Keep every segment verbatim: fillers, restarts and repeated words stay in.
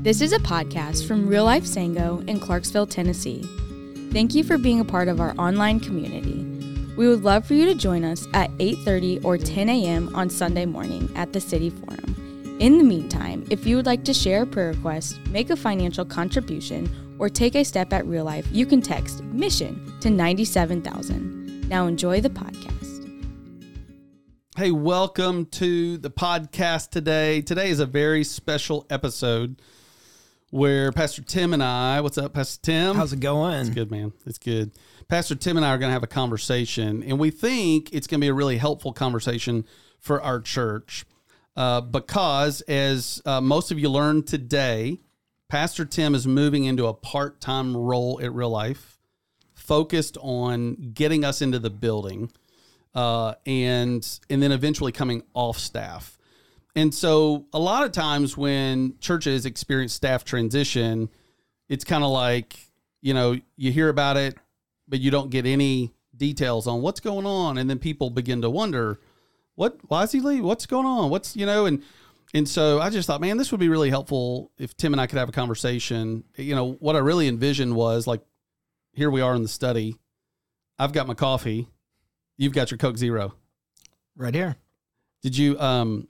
This is a podcast from Real Life Sango in Clarksville, Tennessee. Thank you for being a part of our online community. We would love for you to join us at eight thirty or ten a.m. on Sunday morning at the City Forum. In the meantime, if you would like to share a prayer request, make a financial contribution, or take a step at Real Life, you can text MISSION to ninety-seven thousand. Now enjoy the podcast. Hey, welcome to the podcast today. Today is a very special episode where Pastor Tim and I, what's up, Pastor Tim? How's it going? It's good, man. It's good. Pastor Tim and I are going to have a conversation, and we think it's going to be a really helpful conversation for our church uh, because, as uh, most of you learned today, Pastor Tim is moving into a part-time role at Real Life, focused on getting us into the building, uh, and and then eventually coming off staff. And so a lot of times when churches experience staff transition, it's kind of like, you know, you hear about it, but you don't get any details on what's going on. And then people begin to wonder, what, why is he leaving? What's going on? What's, you know, and, and so I just thought, man, this would be really helpful if Tim and I could have a conversation. You know, what I really envisioned was like, here we are in the study. I've got my coffee. You've got your Coke Zero. Right here. Did you, um,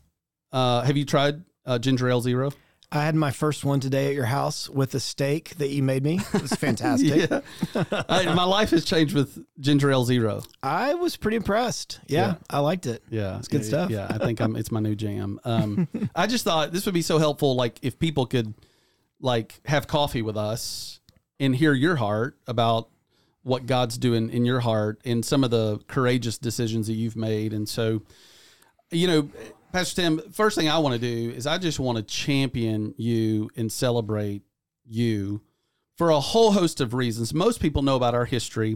Uh, have you tried uh, ginger ale zero? I had my first one today at your house with a steak that you made me. It was fantastic. yeah. I, my life has changed with ginger ale zero. I was pretty impressed. Yeah, yeah. I liked it. Yeah. It's good yeah, stuff. Yeah, I think I'm, it's my new jam. Um, I just thought this would be so helpful, like if people could like have coffee with us and hear your heart about what God's doing in your heart and some of the courageous decisions that you've made. And so, you know, Pastor Tim, first thing I want to do is I just want to champion you and celebrate you for a whole host of reasons. Most people know about our history.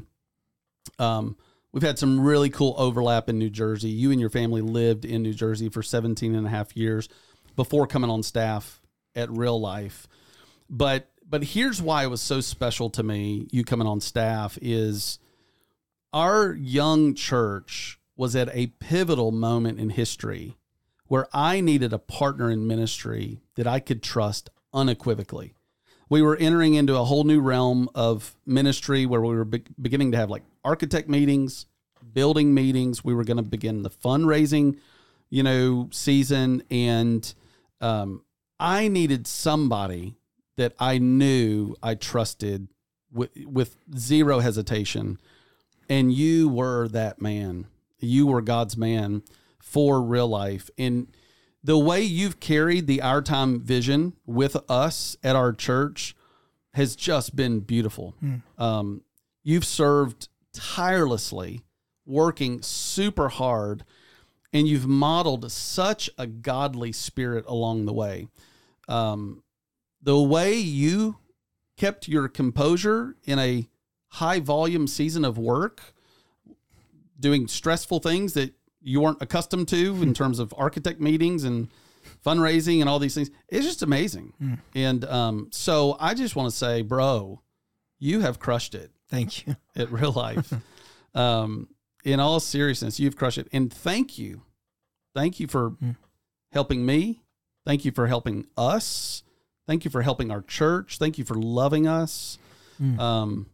Um, we've had some really cool overlap in New Jersey. You and your family lived in New Jersey for seventeen and a half years before coming on staff at Real Life. But but here's why it was so special to me, you coming on staff, is our young church was at a pivotal moment in history where I needed a partner in ministry that I could trust unequivocally. We were entering into a whole new realm of ministry where we were be- beginning to have like architect meetings, building meetings. We were going to begin the fundraising, you know, season. And um, I needed somebody that I knew I trusted with, with zero hesitation. And you were that man. You were God's man for Real Life. And the way you've carried the Our Time vision with us at our church has just been beautiful. Mm. Um, you've served tirelessly, working super hard, and you've modeled such a godly spirit along the way. Um, the way you kept your composure in a high volume season of work, doing stressful things that you weren't accustomed to in terms of architect meetings and fundraising and all these things. It's just amazing. Mm. And um, so I just want to say, bro, you have crushed it. Thank you. At Real Life. um, in all seriousness, you've crushed it. And thank you. Thank you for mm. helping me. Thank you for helping us. Thank you for helping our church. Thank you for loving us. Mm. Um,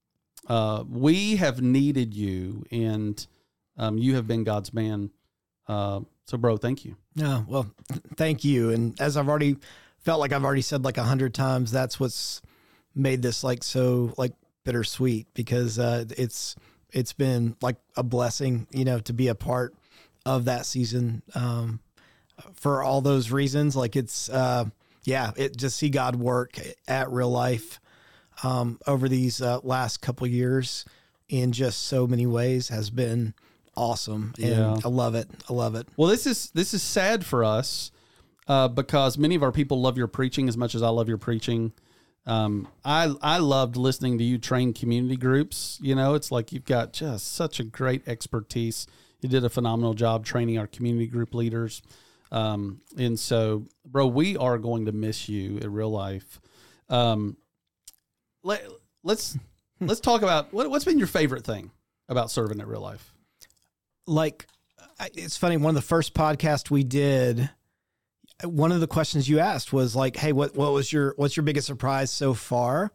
uh, we have needed you, and Um, you have been God's man. Uh, so, bro, thank you. Yeah, well, th- thank you. And as I've already felt like I've already said like a hundred times, that's what's made this like so like bittersweet, because uh, it's it's been like a blessing, you know, to be a part of that season um, for all those reasons. Like it's, uh, yeah, it just see God work at Real Life um, over these uh, last couple years in just so many ways has been awesome. And yeah. I love it. I love it. Well, this is, this is sad for us uh, because many of our people love your preaching as much as I love your preaching. Um, I, I loved listening to you train community groups. You know, it's like, you've got just such a great expertise. You did a phenomenal job training our community group leaders. Um, and so, bro, we are going to miss you at Real Life. Um, let, let's, let's talk about what, what's been your favorite thing about serving at Real Life. Like, it's funny. One of the first podcasts we did, one of the questions you asked was like, hey, what, what was your, what's your biggest surprise so far?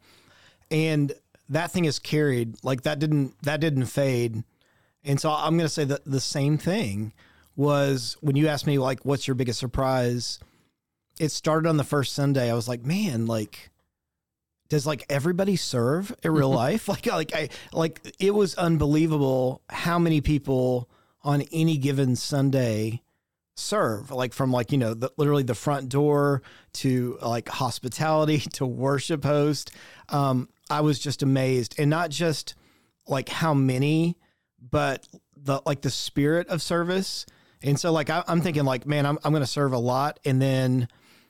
And that thing is carried, like that didn't, that didn't fade. And so I'm going to say that the same thing was when you asked me, like, what's your biggest surprise? It started on the first Sunday. I was like, man, like, does like everybody serve in real life? Like, like I, like it was unbelievable how many people on any given Sunday serve, like from like, you know, the, literally the front door to like hospitality to worship host. Um, I was just amazed, and not just like how many, but the, like the spirit of service. And so like, I, I'm thinking like, man, I'm, I'm going to serve a lot. And then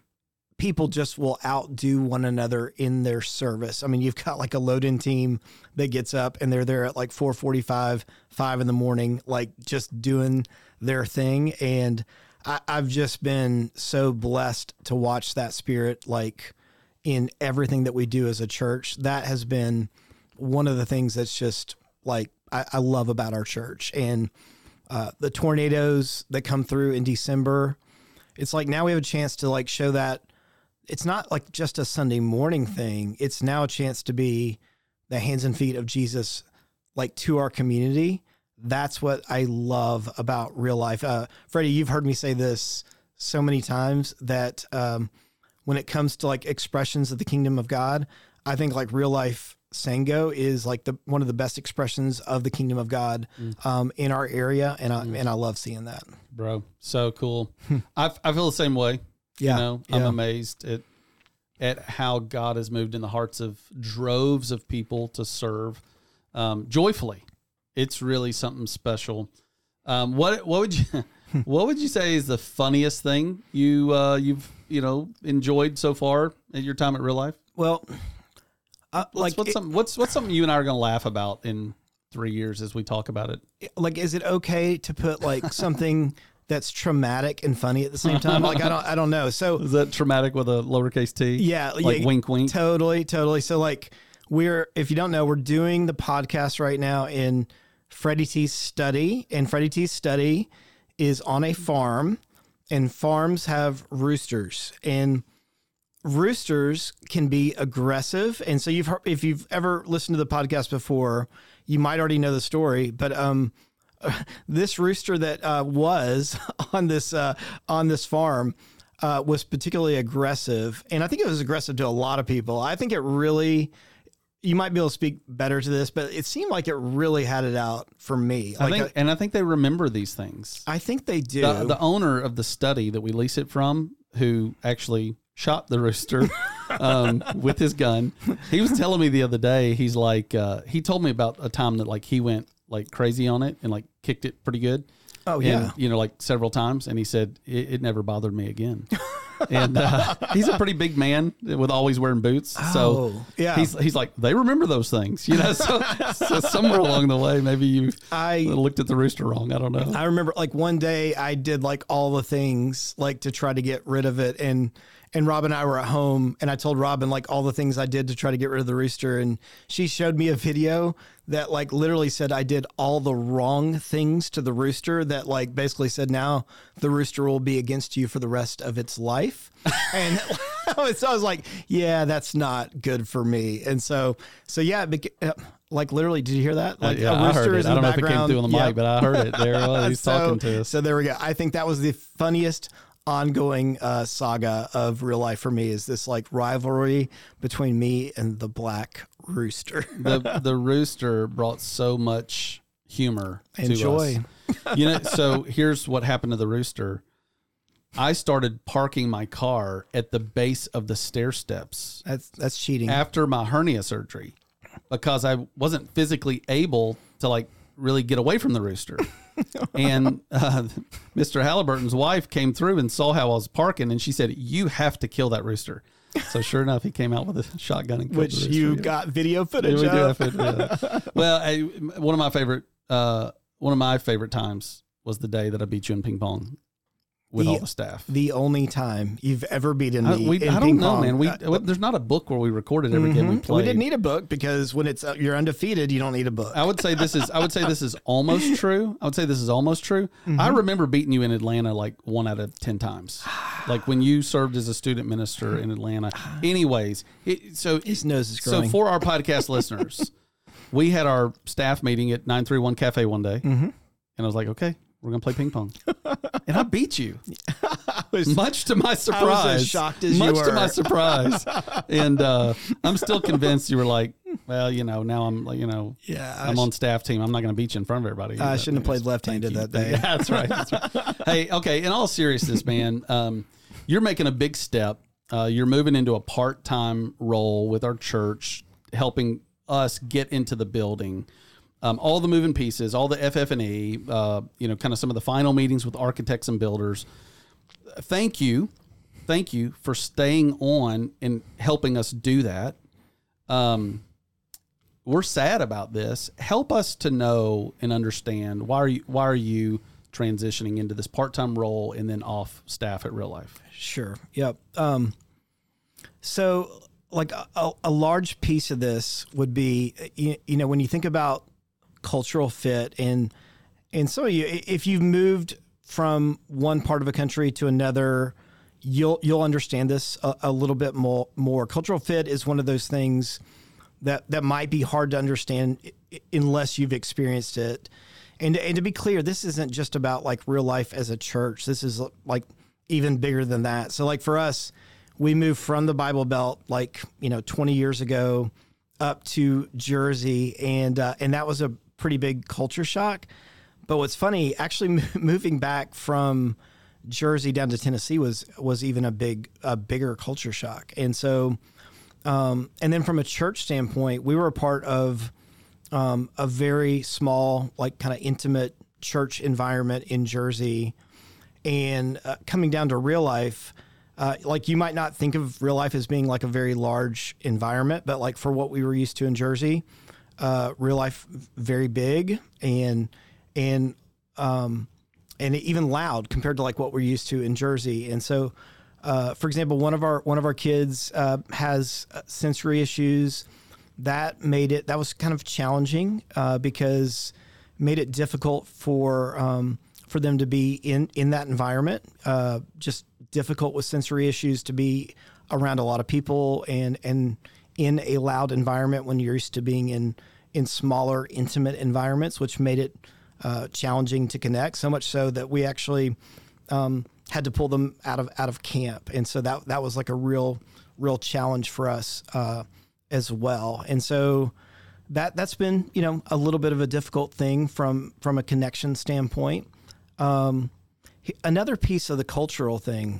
people just will outdo one another in their service. I mean, you've got like a load-in team that gets up and they're there at like four forty-five, five in the morning, like just doing their thing. And I, I've just been so blessed to watch that spirit, like in everything that we do as a church. That has been one of the things that's just like, I, I love about our church. And uh, the tornadoes that come through in December, it's like now we have a chance to like show that it's not like just a Sunday morning thing. It's now a chance to be the hands and feet of Jesus, like to our community. That's what I love about Real Life. Uh, Freddie, you've heard me say this so many times that um, when it comes to like expressions of the kingdom of God, I think like Real Life Sango is like the one of the best expressions of the kingdom of God mm. um, in our area, and I mm. and I love seeing that, bro. So cool. I I feel the same way. Yeah, you know, I'm yeah. amazed at at how God has moved in the hearts of droves of people to serve um, joyfully. It's really something special. Um, what what would you what would you say is the funniest thing you uh, you've you know enjoyed so far in your time at Real Life? Well, uh, what's, like what's it, something what's what's something you and I are going to laugh about in three years as we talk about it? Like, is it okay to put like something that's traumatic and funny at the same time? Like, I don't, I don't know. So is that traumatic with a lowercase t? Yeah. Like yeah, wink, wink. Totally. Totally. So like we're, if you don't know, we're doing the podcast right now in Freddie T's study, and Freddie T's study is on a farm, and farms have roosters, and roosters can be aggressive. And so you've heard, if you've ever listened to the podcast before, you might already know the story, but, um, this rooster that uh, was on this uh, on this farm uh, was particularly aggressive, and I think it was aggressive to a lot of people. I think it really, you might be able to speak better to this, but it seemed like it really had it out for me. I like think, a, and I think they remember these things. I think they do. The, the owner of the study that we lease it from, who actually shot the rooster um, with his gun, he was telling me the other day. He's like, uh, he told me about a time that like he went like crazy on it and like kicked it pretty good. Oh yeah. And, you know, like several times. And he said, it, it never bothered me again. And uh, he's a pretty big man with always wearing boots. Oh, so yeah. he's, he's like, they remember those things, you know? So, so somewhere along the way, maybe you I looked at the rooster wrong. I don't know. I remember like one day I did like all the things like to try to get rid of it. And And Rob and I were at home, and I told Robin like all the things I did to try to get rid of the rooster. And she showed me a video that like literally said I did all the wrong things to the rooster, that like basically said, now the rooster will be against you for the rest of its life. And so I was like, yeah, that's not good for me. And so, so yeah, like literally, did you hear that? Like uh, yeah, a rooster I heard it. is in I don't the know if it came through on the yep. mic, but I heard it. There it was. He's so, talking to us. So there we go. I think that was the funniest ongoing uh, saga of Real Life for me, is this like rivalry between me and the black rooster. the the rooster brought so much humor and to joy. us. You know, so here's what happened to the rooster. I started parking my car at the base of the stair steps. That's that's cheating. After my hernia surgery, because I wasn't physically able to like really get away from the rooster. And uh, Mister Halliburton's wife came through and saw how I was parking, and she said, "You have to kill that rooster." So sure enough, he came out with a shotgun and killed Which the rooster. you yeah. got video footage Yeah, we of. do have it, yeah. Well, I, one of my favorite, uh, one of my favorite times was the day that I beat you in ping pong. with The- all the staff. The only time you've ever beaten I, me we, in I ping don't know, pong. man. We Uh, there's not a book where we recorded every game we mhm. played. We didn't need a book because when it's uh, you're undefeated, you don't need a book. I would say this is I would say this is almost true. I would say this is almost true. Mm-hmm. I remember beating you in Atlanta like one out of ten times. Like when you served as a student minister in Atlanta. Anyways, it, so His nose is so growing. for our podcast listeners, we had our staff meeting at nine three one Cafe one day, Mm-hmm. and I was like, okay, we're gonna play ping pong, and I beat you. I was- Much to my surprise, as shocked as you much to were. my surprise, and uh, I'm still convinced you were like, well, you know, now I'm like, you know, yeah, I I'm sh- on staff team. I'm not going to beat you in front of everybody. I That- shouldn't have played left-handed Thank that you. day. Yeah, that's right. That's right. Hey, okay. In all seriousness, man, um, you're making a big step. Uh, you're moving into a part-time role with our church, helping us get into the building. Um, all the moving pieces, all the F F and E, uh, you know, kind of some of the final meetings with architects and builders. Thank you. Thank you for staying on and helping us do that. Um, we're sad about this. Help us to know and understand why are you, why are you transitioning into this part-time role and then off staff at Real Life? Sure. Yep. Um, so like a, a large piece of this would be, you, you know, when you think about cultural fit and, and some of you, if you've moved from one part of a country to another, you'll, you'll understand this a, a little bit more, more. Cultural fit is one of those things that, that might be hard to understand unless you've experienced it. And, and to be clear, this isn't just about like Real Life as a church. This is like even bigger than that. So like for us, we moved from the Bible Belt, like, you know, twenty years ago up to Jersey. And, uh, and that was a pretty big culture shock. But what's funny, actually moving back from Jersey down to Tennessee was, was even a big, a bigger culture shock. And so, um, and then from a church standpoint, we were a part of, Um, a very small, like kind of intimate church environment in Jersey. And uh, coming down to Real Life, uh, like you might not think of Real Life as being like a very large environment, but like for what we were used to in Jersey, uh, Real Life very big and, and, um, and even loud compared to like what we're used to in Jersey. And so, uh, for example, one of our, one of our kids uh, has sensory issues. That made it, that was kind of challenging uh, because made it difficult for um, for them to be in, in that environment. Uh, just difficult with sensory issues to be around a lot of people and and in a loud environment when you're used to being in, in smaller, intimate environments, which made it uh, challenging to connect, so much so that we actually um, had to pull them out of out of camp. And so that that was like a real, real challenge for us uh as well. And so that, that's been, you know, a little bit of a difficult thing from, from a connection standpoint. Um, another piece of the cultural thing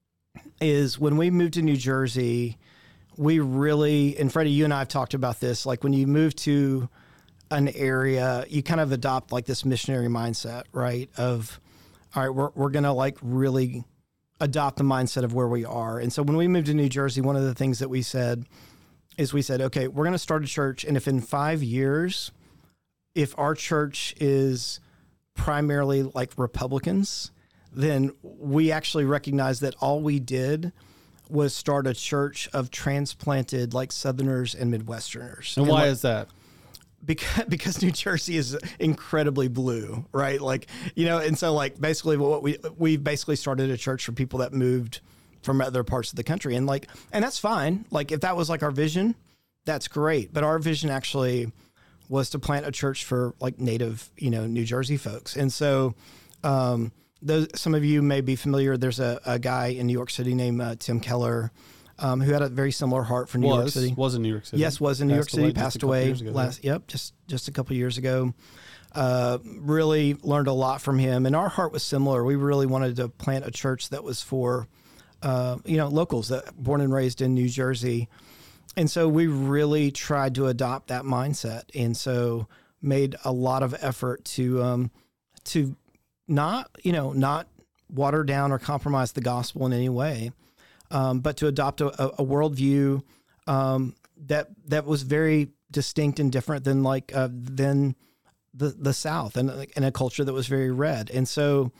is when we moved to New Jersey, we really, and Freddie, you and I have talked about this, like when you move to an area, you kind of adopt like this missionary mindset, right? Of, all right, we're, we're going to like really adopt the mindset of where we are. And so when we moved to New Jersey, one of the things that we said is we said, okay, we're going to start a church. And if in five years, if our church is primarily like Republicans, then we actually recognize that all we did was start a church of transplanted like Southerners and Midwesterners. And why like, is that? Because, because New Jersey is incredibly blue, right? Like, you know, and so like basically what we, we basically started a church for people that moved from other parts of the country. And like, and that's fine. Like if that was like our vision, that's great. But our vision actually was to plant a church for like native, you know, New Jersey folks. And so, um, those, some of you may be familiar. There's a, a guy in New York City named uh, Tim Keller, um, who had a very similar heart for New was, York City. Was in New York City. Yes, was in New York Passed City, away just a passed couple away years ago, last, yep, just, just a couple of years ago. Uh, really learned a lot from him. And our heart was similar. We really wanted to plant a church that was for, uh, you know, locals that born and raised in New Jersey. And so we really tried to adopt that mindset. And so made a lot of effort to, um, to not, you know, not water down or compromise the gospel in any way, um, but to adopt a, a worldview, um, that, that was very distinct and different than like, uh, than the, the South and, and a culture that was very red. And so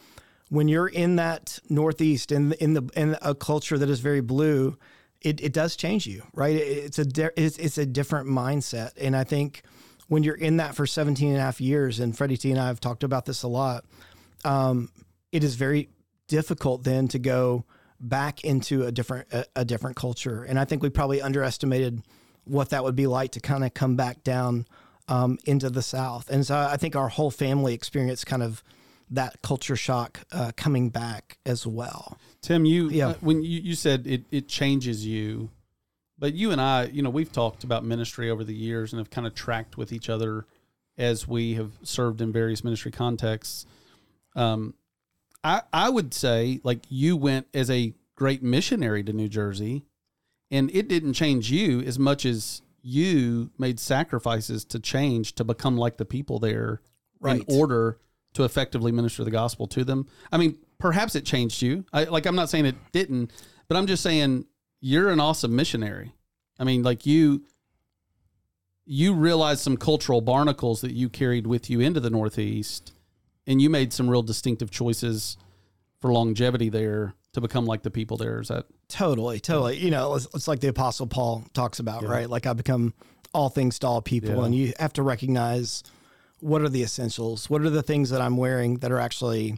when you're in that Northeast in in the in a culture that is very blue, it, it does change you, right? It, it's a di- it's, it's a different mindset, and I think when you're in that for seventeen and a half years, and Freddie T and I have talked about this a lot, um, it is very difficult then to go back into a different a, a different culture, and I think we probably underestimated what that would be like to kind of come back down um, into the South, and so I think our whole family experienced kind of that culture shock uh, coming back as well. Tim, you Yeah. uh, when you, you said it, it changes you, but you and I, you know, we've talked about ministry over the years and have kind of tracked with each other as we have served in various ministry contexts. Um, I I would say like you went as a great missionary to New Jersey, and it didn't change you as much as you made sacrifices to change to become like the people there Right. in order to effectively minister the gospel to them. I mean, perhaps it changed you. I, like, I'm not saying it didn't, but I'm just saying you're an awesome missionary. I mean, like you, you realized some cultural barnacles that you carried with you into the Northeast, and you made some real distinctive choices for longevity there to become like the people there. Is that Totally, totally. You know, it's, it's like the Apostle Paul talks about, Yeah. right? Like I become all things to all people, Yeah. and you have to recognize what are the essentials? What are the things that I'm wearing that are actually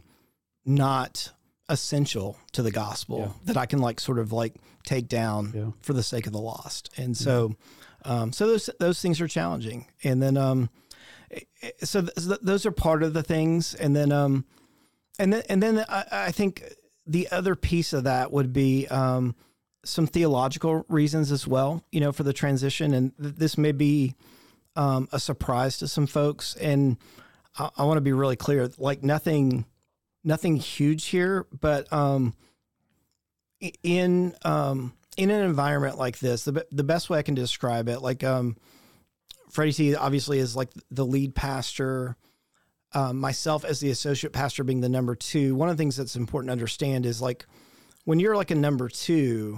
not essential to the gospel Yeah. that I can like sort of like take down Yeah. for the sake of the lost? And so, um, so those those things are challenging. And then, um, so th- those are part of the things. And then, um, and then, and then I, I think the other piece of that would be um, some theological reasons as well, you know, for the transition. And th- this may be um, a surprise to some folks. And I, I want to be really clear, like nothing, nothing huge here, but um, i- in um, in an environment like this, the be- the best way I can describe it, like um, Freddie T obviously is like the lead pastor. Um, myself as the associate pastor being the number two, one of the things that's important to understand is like when you're like a number two,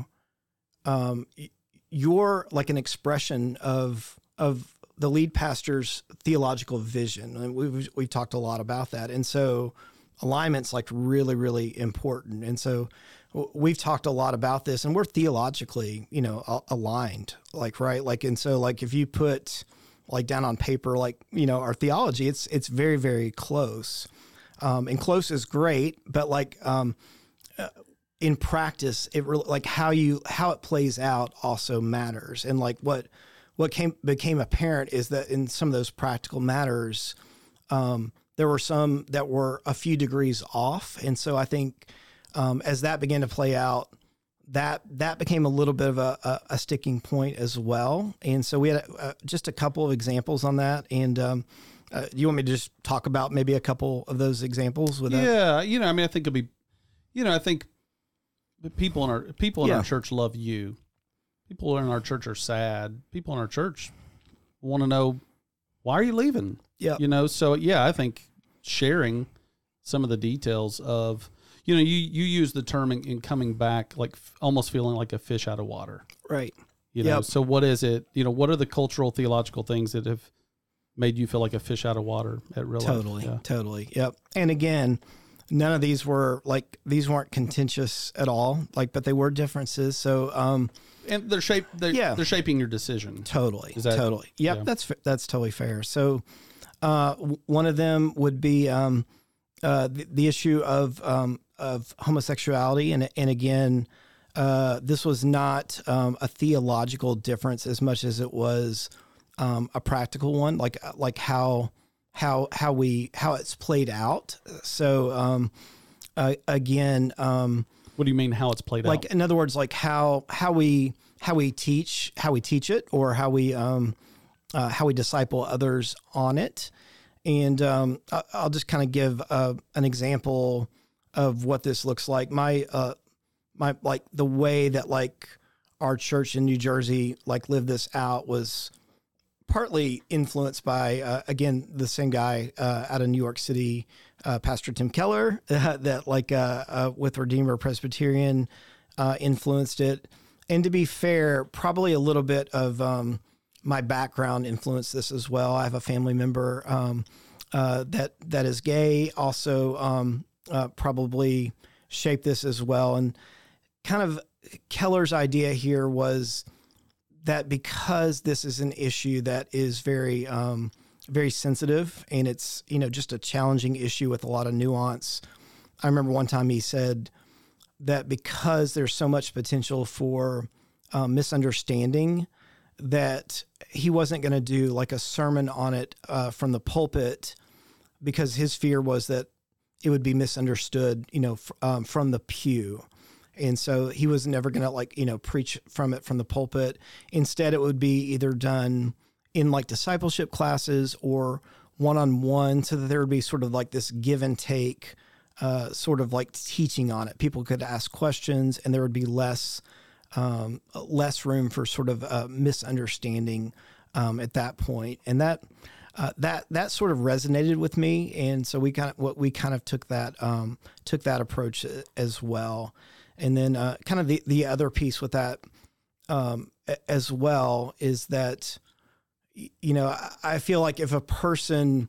um, y- you're like an expression of of the lead pastor's theological vision. And we've we've talked a lot about that, and so alignment's like really really important. And so w- we've talked a lot about this, and we're theologically, you know, a- aligned, like right, like and so like if you put like down on paper, like, you know, our theology, it's, it's very, very close. Um, and close is great, but like, um, uh, in practice, it really, like how you, how it plays out also matters. And like what, what came, became apparent is that in some of those practical matters, um, there were some that were a few degrees off. And so I think, um, as that began to play out, that that became a little bit of a, a, a sticking point as well. And so we had a, a, just a couple of examples on that. And um, uh, you want me to just talk about maybe a couple of those examples with that? Yeah, you know, I mean, I think it'll be, you know, I think the people in our people in Yeah. our church love you. People in our church are sad. People in our church want to know, why are you leaving? Yeah. You know, so yeah, I think sharing some of the details of, you know, you, you use the term in, in coming back, like f- almost feeling like a fish out of water. Right. You know, Yep. so what is it? You know, what are the cultural, theological things that have made you feel like a fish out of water at real life? Totally. Yeah. Totally. Yep. And again, none of these were like, these weren't contentious at all, like, but they were differences. So, um, And they're shape they're, Yeah. they're shaping your decision. Totally. Is that- totally. Yep. yeah. That's, fa- that's totally fair. So, uh, w- one of them would be, um, uh, the, the issue of, um, of homosexuality. And, and again, uh, this was not, um, a theological difference as much as it was, um, a practical one, like, like how, how, how we, how it's played out. So, um, uh, again, um, What do you mean how it's played like out? in other words, like how how we how we teach how we teach it, or how we um uh, how we disciple others on it. And um, I- I'll just kind of give uh, an example of what this looks like. My uh my like the way that like our church in New Jersey like lived this out was partly influenced by uh, again the same guy uh, out of New York City, uh, Pastor Tim Keller, uh, that like uh, uh, with Redeemer Presbyterian uh, influenced it. And to be fair, probably a little bit of um, my background influenced this as well. I have a family member um, uh, that that is gay. Also, um, uh, probably shaped this as well. And kind of Keller's idea here was that because this is an issue that is very, um, very sensitive, and it's, you know, just a challenging issue with a lot of nuance. I remember one time he said that because there's so much potential for um, misunderstanding, that he wasn't going to do like a sermon on it uh, from the pulpit, because his fear was that it would be misunderstood, you know, f- um, from the pew. And so he was never going to like, you know, preach from it from the pulpit. Instead, it would be either done in like discipleship classes or one-on-one, so that there would be sort of like this give and take, uh, sort of like teaching on it. People could ask questions, and there would be less, um, less room for sort of uh, misunderstanding um, at that point. And that, uh, that, that sort of resonated with me. And so we kind of, what we kind of took that, um, took that approach as well. And then uh, kind of the, the other piece with that um, as well is that, you know, I feel like if a person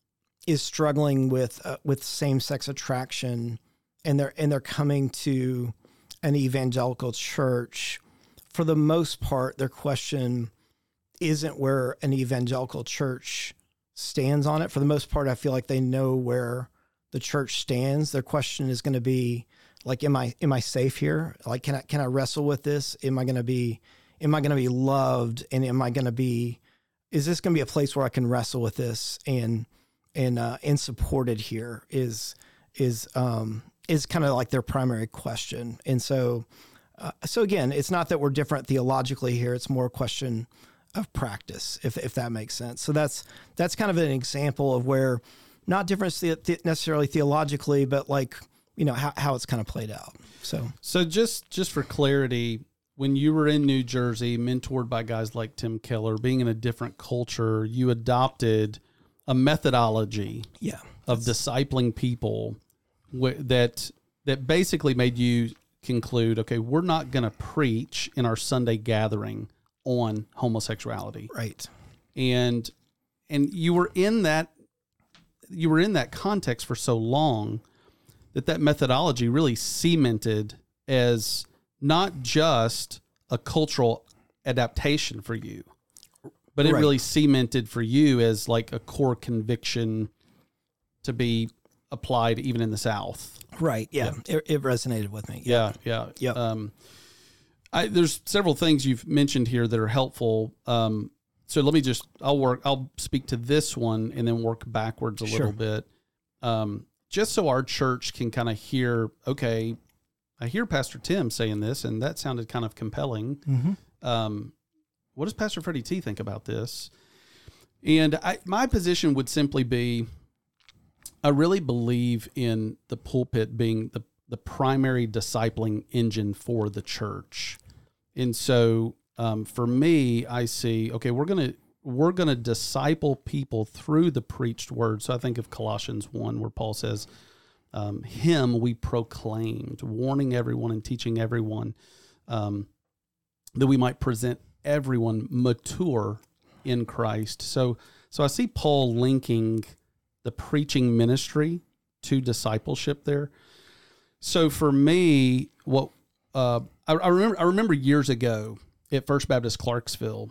is struggling with uh, with same-sex attraction, and they're and they're coming to an evangelical church, for the most part, their question isn't where an evangelical church stands on it. For the most part, I feel like they know where the church stands. Their question is going to be like, am I am I safe here? Like, can I can I wrestle with this? Am I going to be am I going to be loved? And am I going to be is this going to be a place where I can wrestle with this and and uh, and supported here? Is is um, is kind of like their primary question. And so uh, so again, it's not that we're different theologically here. It's more a question of practice, if if that makes sense. So that's that's kind of an example of where not different the, necessarily theologically, but like, you know, how how it's kind of played out. So so just just for clarity, when you were in New Jersey, mentored by guys like Tim Keller, being in a different culture, you adopted a methodology yeah. of discipling people wh- that that basically made you conclude, okay, we're not going to preach in our Sunday gathering on homosexuality. Right. And and you were in that you were in that context for so long that that methodology really cemented as not just a cultural adaptation for you, but it right. really cemented for you as like a core conviction to be applied even in the South. Right. Yeah. yeah. It, it resonated with me. Yeah. Yeah. Yeah. Um, I, there's several things you've mentioned here that are helpful. Um, so let me just, I'll work, I'll speak to this one and then work backwards a Sure. little bit. Um, just so our church can kind of hear, okay, I hear Pastor Tim saying this, and that sounded kind of compelling. Mm-hmm. Um, what does Pastor Freddie T think about this? And I, my position would simply be, I really believe in the pulpit being the, the primary discipling engine for the church. And so um, for me, I see, okay, we're going to, we're going to disciple people through the preached word. So I think of Colossians one, where Paul says, Um, him we proclaimed, warning everyone and teaching everyone, um, that we might present everyone mature in Christ. So, so I see Paul linking the preaching ministry to discipleship there. So for me, what uh, I, I remember, I remember years ago at First Baptist Clarksville,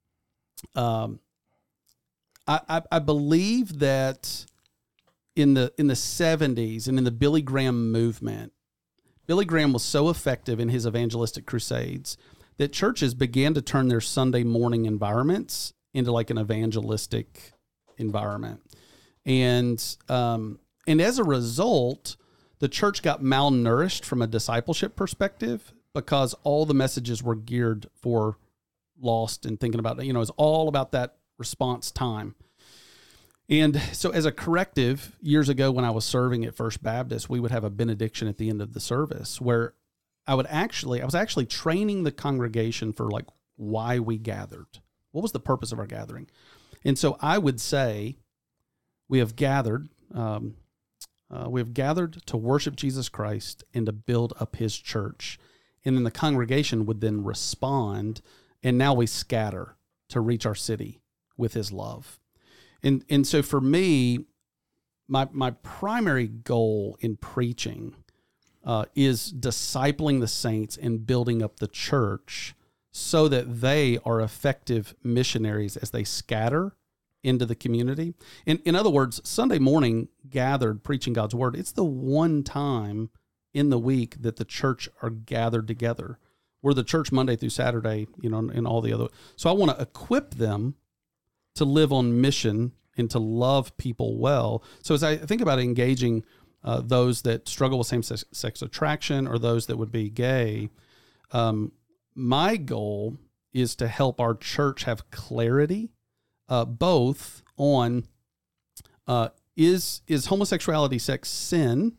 um, I, I, I believe that. In the in the seventies and in the Billy Graham movement, Billy Graham was so effective in his evangelistic crusades that churches began to turn their Sunday morning environments into like an evangelistic environment. And um, and as a result, the church got malnourished from a discipleship perspective because all the messages were geared for lost and thinking about, you know, it's all about that response time. And so as a corrective, years ago when I was serving at First Baptist, we would have a benediction at the end of the service where I would actually, I was actually training the congregation for like why we gathered. What was the purpose of our gathering? And so I would say, we have gathered, um, uh, we have gathered to worship Jesus Christ and to build up his church. And then the congregation would then respond, and now we scatter to reach our city with his love. And and so for me, my my primary goal in preaching uh, is discipling the saints and building up the church so that they are effective missionaries as they scatter into the community. In in other words, Sunday morning gathered preaching God's word, it's the one time in the week that the church are gathered together. We're the church Monday through Saturday, you know, and all the other. So I want to equip them to live on mission and to love people well. So as I think about engaging uh, those that struggle with same-sex sex attraction or those that would be gay, um, my goal is to help our church have clarity, uh, both on uh, is is homosexuality, sex sin,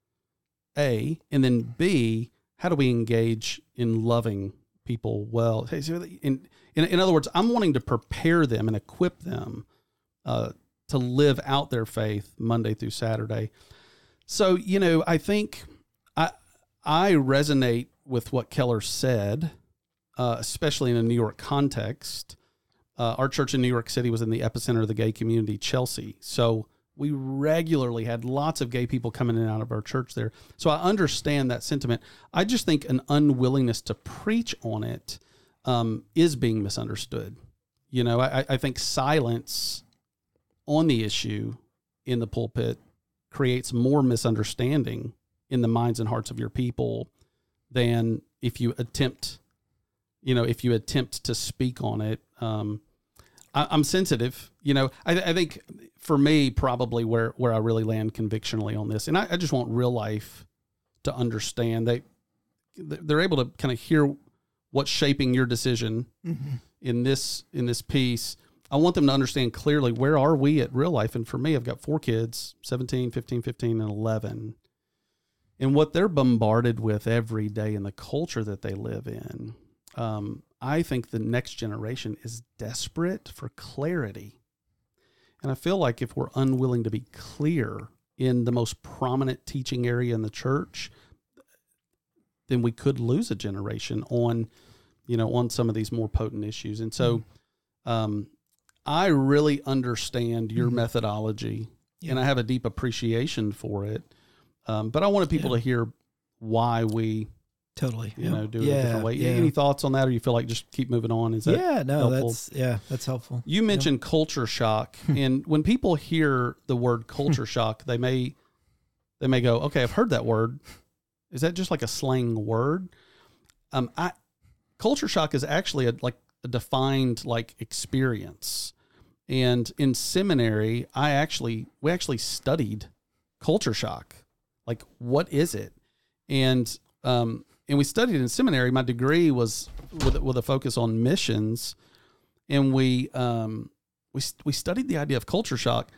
A, and then B, how do we engage in loving people well? Hey, so in, in in other words, I'm wanting to prepare them and equip them uh, to live out their faith Monday through Saturday. So, you know, I think I I resonate with what Keller said, uh, especially in a New York context. Uh, our church in New York City was in the epicenter of the gay community, Chelsea. So we regularly had lots of gay people coming in and out of our church there. So I understand that sentiment. I just think an unwillingness to preach on it um, is being misunderstood. You know, I, I think silence on the issue in the pulpit creates more misunderstanding in the minds and hearts of your people than if you attempt, you know, if you attempt to speak on it. Um, I, I'm sensitive, you know, I, I think for me, probably where, where I really land convictionally on this, and I, I just want real life to understand they, they're able to kind of hear what's shaping your decision mm-hmm. in this, in this piece. I want them to understand clearly, where are we at real life? And for me, I've got four kids, seventeen, fifteen, fifteen, and eleven. And what they're bombarded with every day in the culture that they live in, um, I think the next generation is desperate for clarity. And I feel like if we're unwilling to be clear in the most prominent teaching area in the church, then we could lose a generation on, you know, on some of these more potent issues. And so, um, I really understand your mm-hmm. methodology, yeah. and I have a deep appreciation for it. Um, but I wanted people yeah. to hear why we totally, you yeah. know, do it yeah, a different way. Yeah. Any thoughts on that, or you feel like just keep moving on? Is that yeah, no, helpful? that's yeah, that's helpful. You mentioned yeah. culture shock, and when people hear the word culture shock, they may they may go, "Okay, I've heard that word. Is that just like a slang word?" Um, I culture shock is actually a, like a defined like experience. And in seminary, I actually, we actually studied culture shock. Like, what is it? And, um, and we studied in seminary. My degree was with, with a focus on missions. And we, um, we, we studied the idea of culture shock.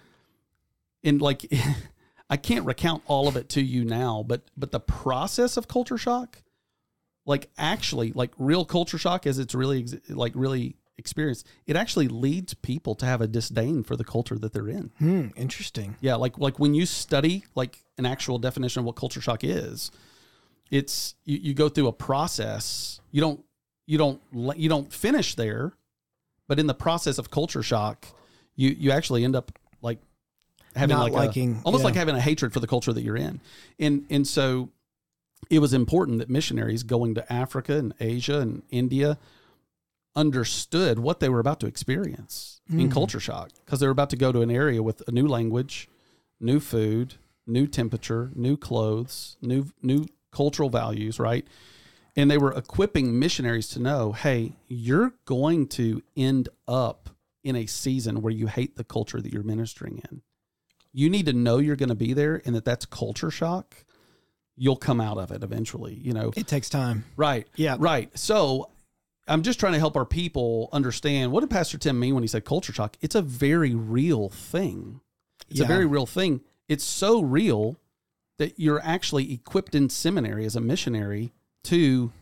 And like, I can't recount all of it to you now, but, but the process of culture shock, like actually like real culture shock as it's really like really experience, it actually leads people to have a disdain for the culture that they're in. Hmm, interesting. Yeah, like like when you study like an actual definition of what culture shock is, it's you, you go through a process. You don't you don't you don't finish there, but in the process of culture shock, you you actually end up like having Not like liking, a, almost yeah. like having a hatred for the culture that you're in. And and so it was important that missionaries going to Africa and Asia and India understood what they were about to experience mm. in culture shock, because they were about to go to an area with a new language, new food, new temperature, new clothes, new new cultural values, right? And they were equipping missionaries to know, hey, you're going to end up in a season where you hate the culture that you're ministering in. You need to know you're going to be there and that that's culture shock. You'll come out of it eventually, you know. It takes time. Right. Yeah. Right. So I'm just trying to help our people understand, what did Pastor Tim mean when he said culture shock? It's a very real thing. It's yeah. a very real thing. It's so real that you're actually equipped in seminary as a missionary to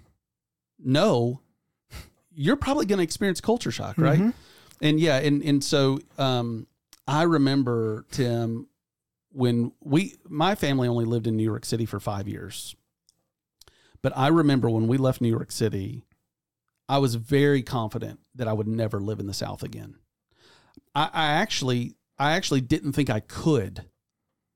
know you're probably going to experience culture shock, right? Mm-hmm. And yeah, and, and so um, I remember, Tim, when we, my family only lived in New York City for five years. But I remember when we left New York City, I was very confident that I would never live in the South again. I, I actually, I actually didn't think I could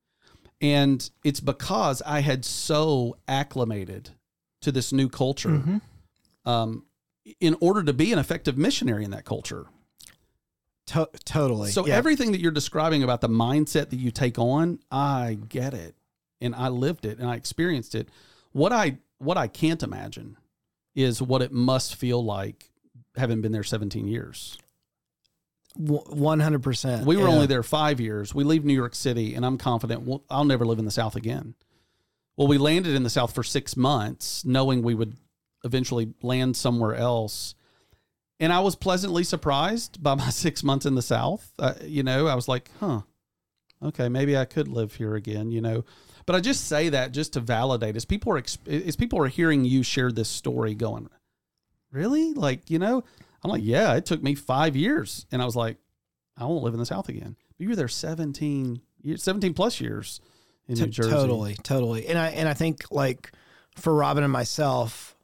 And it's because I had so acclimated to this new culture Mm-hmm. um, in order to be an effective missionary in that culture. To- totally. So yeah. everything that you're describing about the mindset that you take on, I get it. And I lived it and I experienced it. What I what I can't imagine is what it must feel like having been there seventeen years. one hundred percent. We were yeah. only there five years. We leave New York City, and I'm confident we'll, I'll never live in the South again. Well, we landed in the South for six months, knowing we would eventually land somewhere else. And I was pleasantly surprised by my six months in the South. Uh, you know, I was like, huh, okay, maybe I could live here again, you know. But I just say that just to validate, as people are, exp- as people are hearing you share this story going, really? Like, you know, I'm like, yeah, it took me five years. And I was like, I won't live in the South again. But you were there seventeen years, seventeen plus years in New Jersey. Totally, totally. And I and I think like for Robin and myself,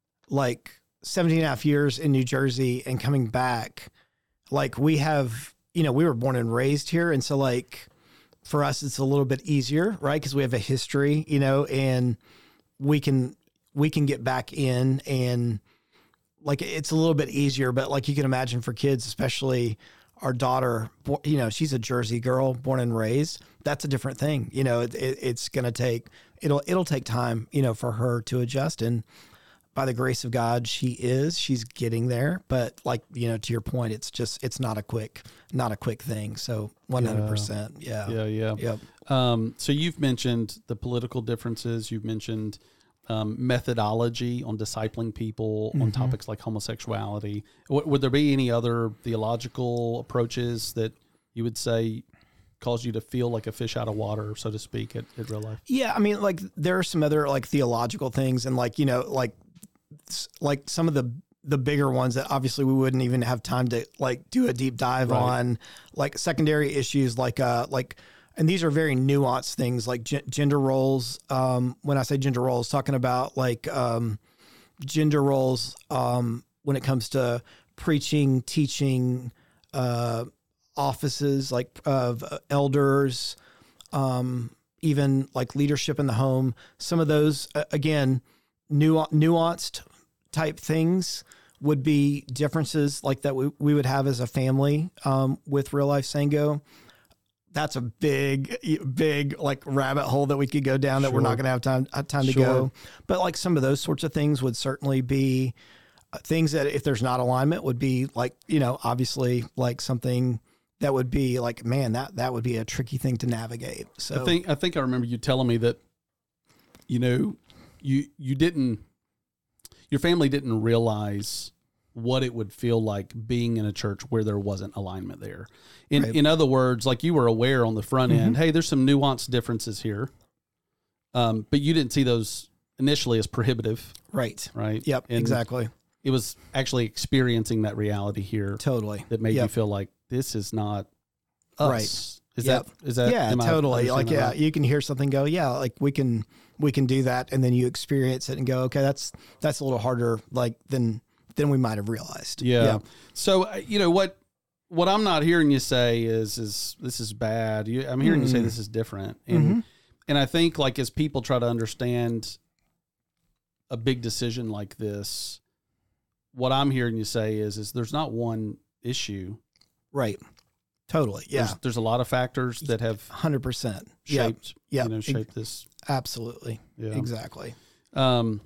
like seventeen and a half years in New Jersey and coming back, like we have, you know, we were born and raised here. And so like for us, it's a little bit easier, right? Because we have a history, you know, and we can we can get back in and like it's a little bit easier. But like you can imagine for kids, especially our daughter, you know, she's a Jersey girl, born and raised. That's a different thing. You know, it, it, it's going to take, it'll, it'll take time, you know, for her to adjust. And by the grace of God, she is, she's getting there. But like, you know, to your point, it's just, it's not a quick, not a quick thing. So one hundred percent. Yeah. Yeah. Yeah. Yep. Um, so you've mentioned the political differences. You've mentioned um, methodology on discipling people on Mm-hmm. topics like homosexuality. W- would there be any other theological approaches that you would say cause you to feel like a fish out of water, so to speak, at, at real life? Yeah. I mean, like there are some other like theological things and like, you know, like, like some of the, the bigger ones that obviously we wouldn't even have time to like do a deep dive Right. on, like secondary issues, like, uh, like, and these are very nuanced things like g- gender roles. Um, when I say gender roles, talking about like, um, gender roles, um, when it comes to preaching, teaching, uh, offices like of elders, um, even like leadership in the home, some of those, uh, again, nu- nuanced type things would be differences like that we, we would have as a family, um, with Real Life Sango. That's a big, big like rabbit hole that we could go down that we're Sure. not going to have time, uh, time to Sure. go. But like some of those sorts of things would certainly be uh, things that if there's not alignment would be like, you know, obviously like something that would be like, man, that, that would be a tricky thing to navigate. So I think I think I remember you telling me that, you know, you you didn't, your family didn't realize what it would feel like being in a church where there wasn't alignment there. In Right. in other words, like you were aware on the front end, hey, there's some nuanced differences here, um, but you didn't see those initially as prohibitive, right. right? Yep. And exactly. It was actually experiencing that reality here Totally. that made Yep. you feel like this is not us. Right. Is Yep. that is that yeah, am I totally. Like, understanding that yeah, right? you can hear something go, yeah, like we can, we can do that. And then you experience it and go, okay, that's, that's a little harder, like than, than we might've realized. Yeah. So, uh, you know, what, what I'm not hearing you say is, is this is bad. You, I'm hearing you say Mm. this is different. And, Mhm. and I think like, as people try to understand a big decision like this, what I'm hearing you say is, is there's not one issue. Right. Totally. Yeah. There's, there's a lot of factors that have one hundred percent. Yeah. shaped, Yep. you know, Ex- shaped this. Absolutely. Yeah. Exactly. Um,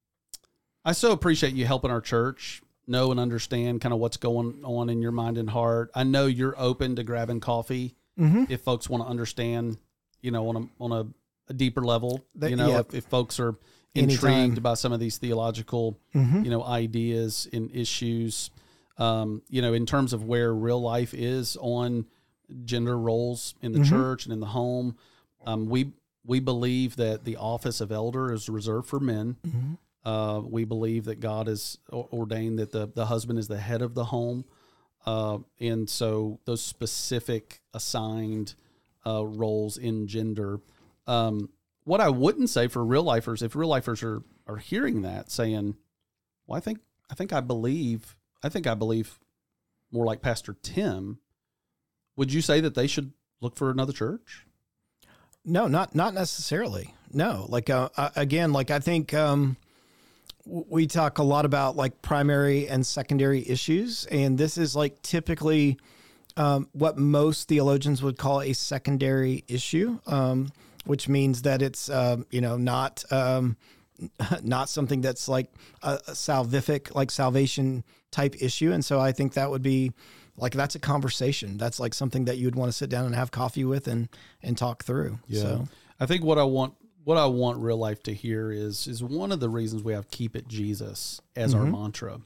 I so appreciate you helping our church know and understand kind of what's going on in your mind and heart. I know you're open to grabbing coffee Mm-hmm. if folks want to understand, you know, on a, on a, a deeper level, That- you know, yep. if, if folks are Anytime. intrigued by some of these theological, Mm-hmm. you know, ideas and issues, um, you know, in terms of where real life is on gender roles in the Mhm. church and in the home. Um, we, we believe that the office of elder is reserved for men. Mm-hmm. Uh, we believe that God has o- ordained that the, the husband is the head of the home. Uh, and so those specific assigned uh, roles in gender. Um, what I wouldn't say for real lifers, if real lifers are, are hearing that saying, well, I think, I think I believe, I think I believe more like Pastor Tim, would you say that they should look for another church? No, not not necessarily. No, like uh, uh, again, like I think um, w- we talk a lot about like primary and secondary issues, and this is like typically um, what most theologians would call a secondary issue, um, which means that it's um, you know not um, not something that's like a, a salvific, like salvation type issue, and so I think that would be. Like that's a conversation. That's like something that you would want to sit down and have coffee with and, and talk through. Yeah. So I think what I want, what I want real life to hear is, is one of the reasons we have Keep It Jesus as mm-hmm. our mantra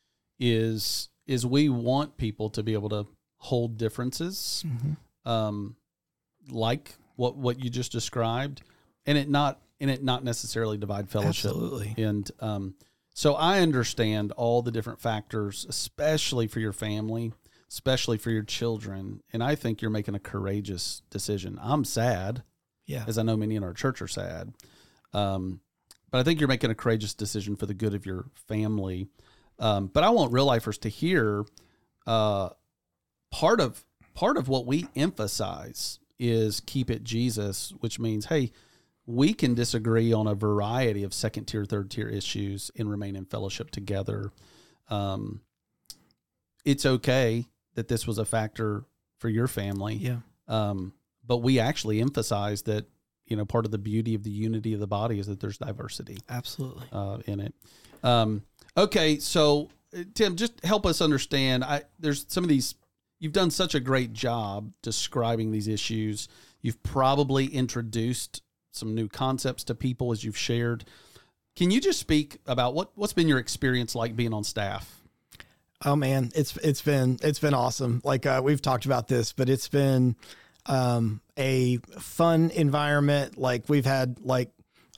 is, is we want people to be able to hold differences, mm-hmm. um, like what, what you just described, and it not, and it not necessarily divide fellowship. Absolutely. And, um, so I understand all the different factors, especially for your family, especially for your children. And I think you're making a courageous decision. I'm sad, yeah, as I know many in our church are sad. Um, but I think you're making a courageous decision for the good of your family. Um, but I want real lifers to hear uh, part of part of what we emphasize is Keep It Jesus, which means, hey, we can disagree on a variety of second tier, third tier issues and remain in fellowship together. Um, it's okay that this was a factor for your family. Yeah. Um, but we actually emphasize that, you know, part of the beauty of the unity of the body is that there's diversity. Absolutely. Uh, in it. Um, okay. So Tim, just help us understand, I, there's some of these, you've done such a great job describing these issues. You've probably introduced some new concepts to people as you've shared. Can you just speak about what, what's been your experience like being on staff? Oh man, it's, it's been, it's been awesome. Like, uh, we've talked about this, but it's been, um, a fun environment. Like we've had like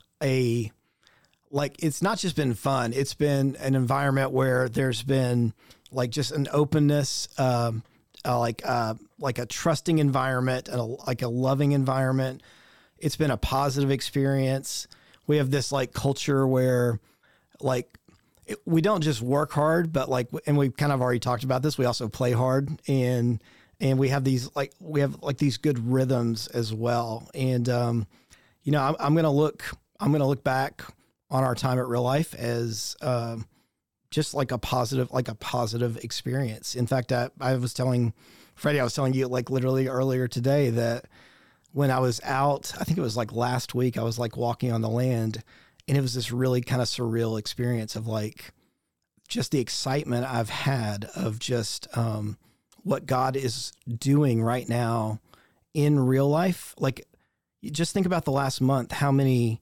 a, like, it's not just been fun. It's been an environment where there's been like just an openness, um, uh, like, uh, like a trusting environment and a, like a loving environment. It's been a positive experience. We have this like culture where like it, we don't just work hard, but like, and we've kind of already talked about this. We also play hard, and, and we have these like, we have like these good rhythms as well. And, um, you know, I'm, I'm going to look, I'm going to look back on our time at Real Life as, um, just like a positive, like a positive experience. In fact, I, I was telling Freddie, I was telling you like literally earlier today that when I was out, I think it was like last week, I was like walking on the land, and it was this really kind of surreal experience of like just the excitement I've had of just um, what God is doing right now in real life. Like, you just think about the last month, how many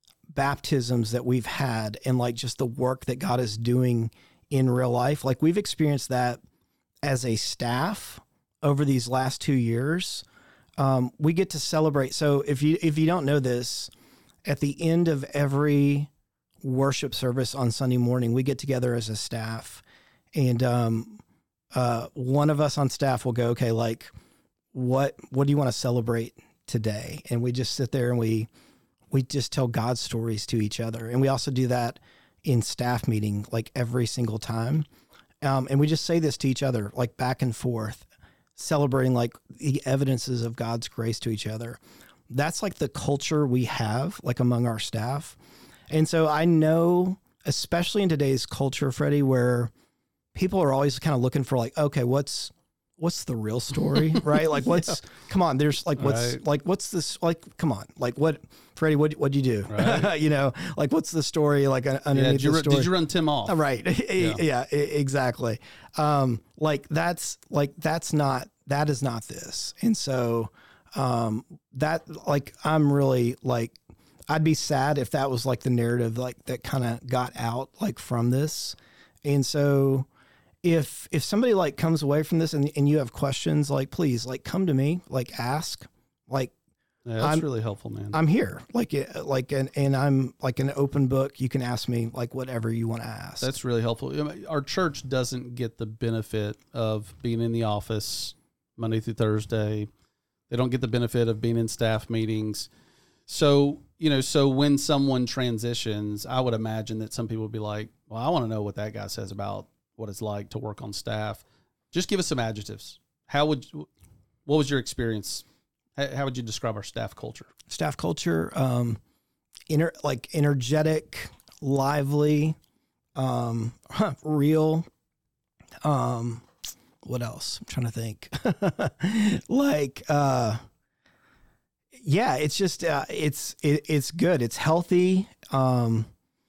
baptisms that we've had, and like just the work that God is doing in real life. Like we've experienced that as a staff over these last two years. Um, we get to celebrate. So if you, if you don't know this, at the end of every worship service on Sunday morning, we get together as a staff, and, um, uh, one of us on staff will go, okay, like what, what do you want to celebrate today? And we just sit there and we, we just tell God stories to each other. And we also do that in staff meeting, like every single time. Um, and we just say this to each other, like back and forth, celebrating like the evidences of God's grace to each other. That's like the culture we have like among our staff. And so I know, especially in today's culture, Freddie, where people are always kind of looking for like, okay, what's, what's the real story, right? Like what's, yeah. come on, there's like, what's right. like, what's this, like, come on, like what, Freddie, what, what'd you do? Right. you know, like what's the story? Like underneath yeah, did, you, the story? Did you run Tim off? Right. yeah, yeah exactly. Um, like that's like, that's not, that is not this. And so, um, that like, I'm really like, I'd be sad if that was like the narrative, like that kind of got out like from this. And so if, if somebody like comes away from this and, and you have questions, like, please, like come to me, like ask, like, yeah, that's I'm, really helpful, man. I'm here. Like, like, and, and I'm like an open book. You can ask me like whatever you want to ask. That's really helpful. I mean, our church doesn't get the benefit of being in the office Monday through Thursday. They don't get the benefit of being in staff meetings. So, you know, so when someone transitions, I would imagine that some people would be like, well, I want to know what that guy says about what it's like to work on staff. Just give us some adjectives. How would you, what was your experience How, how would you describe our staff culture? Staff culture, um, inner like energetic, lively, um, real. Um, what else? I'm trying to think. like, uh, yeah, it's just uh, it's it, it's good. It's healthy, um,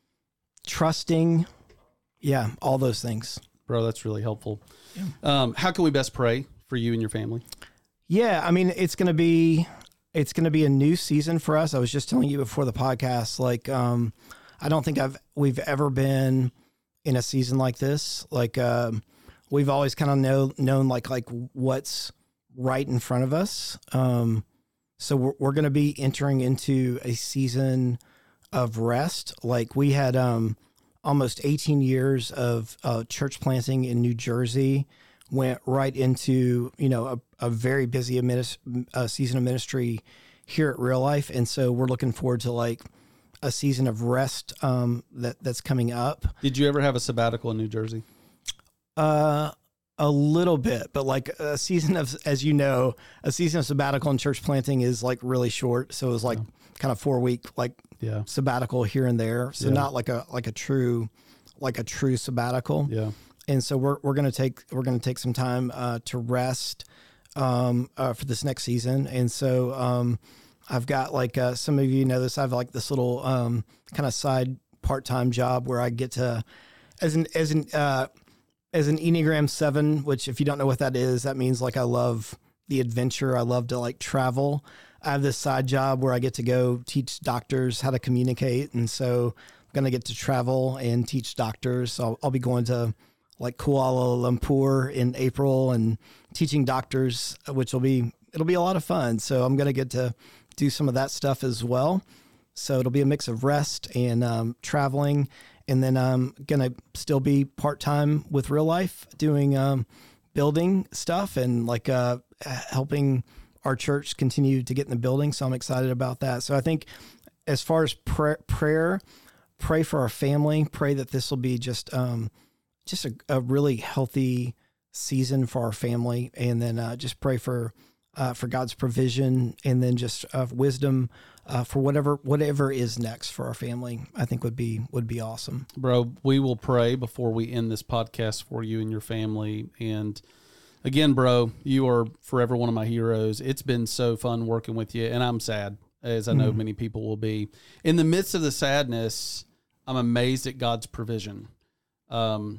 trusting. Yeah, all those things. Bro, that's really helpful. Yeah. Um, how can we best pray for you and your family? Yeah, I mean, it's gonna be it's gonna be a new season for us. I was just telling you before the podcast, like, um, I don't think I've we've ever been in a season like this. Like, um, we've always kind of know known like like what's right in front of us. Um, so we're we're gonna be entering into a season of rest. Like we had um, almost eighteen years of uh, church planting in New Jersey. Went right into, you know, a, a very busy administ- uh, season of ministry here at Real Life. And so we're looking forward to like a season of rest um, that that's coming up. Did you ever have a sabbatical in New Jersey? Uh, a little bit, but like a season of, as you know, a season of sabbatical in church planting is like really short. So it was like yeah. kind of four week, like yeah. sabbatical here and there. So yeah. not like a, like a true, like a true sabbatical. Yeah. And so we're we're gonna take we're gonna take some time uh, to rest um, uh, for this next season. And so um, I've got like uh, some of you know this. I have like this little um, kind of side part time job where I get to as an as an uh, as an Enneagram seven. Which if you don't know what that is, that means like I love the adventure. I love to like travel. I have this side job where I get to go teach doctors how to communicate, and so I'm gonna get to travel and teach doctors. So I'll, I'll be going to like Kuala Lumpur in April and teaching doctors, which will be, it'll be a lot of fun. So I'm going to get to do some of that stuff as well. So it'll be a mix of rest and um, traveling. And then I'm going to still be part-time with Real Life doing um, building stuff and like uh, helping our church continue to get in the building. So I'm excited about that. So I think as far as pr- prayer, pray for our family, pray that this will be just, um, just a, a really healthy season for our family. And then uh, just pray for uh, for God's provision and then just uh, wisdom uh, for whatever whatever is next for our family, I think would be would be awesome. Bro, we will pray before we end this podcast for you and your family. And again, bro, you are forever one of my heroes. It's been so fun working with you, and I'm sad, as I know mm-hmm. many people will be. In the midst of the sadness, I'm amazed at God's provision. Um,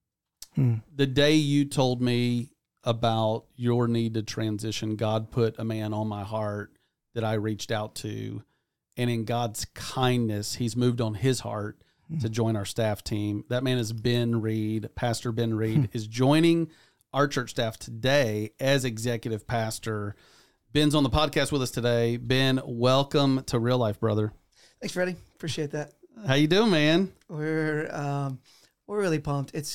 Hmm. The day you told me about your need to transition, God put a man on my heart that I reached out to. And in God's kindness, he's moved on his heart hmm. to join our staff team. That man is Ben Reed. Pastor Ben Reed hmm. is joining our church staff today as executive pastor. Ben's on the podcast with us today. Ben, welcome to Real Life, brother. Thanks, Freddie. Appreciate that. How you doing, man? We're um, we're really pumped. It's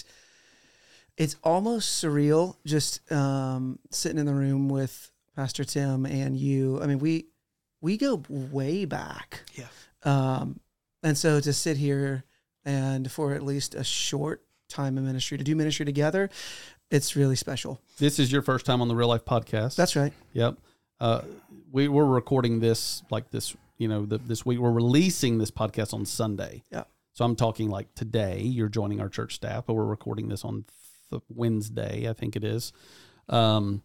It's almost surreal just um, sitting in the room with Pastor Tim and you. I mean, we we go way back. Yeah. Um, and so to sit here and for at least a short time in ministry, to do ministry together, it's really special. This is your first time on the Real Life podcast. That's right. Yep. Uh, we, we're recording this like this, you know, the, this week. We're releasing this podcast on Sunday. Yeah. So I'm talking like today, you're joining our church staff, but we're recording this on the Wednesday, I think it is. Um,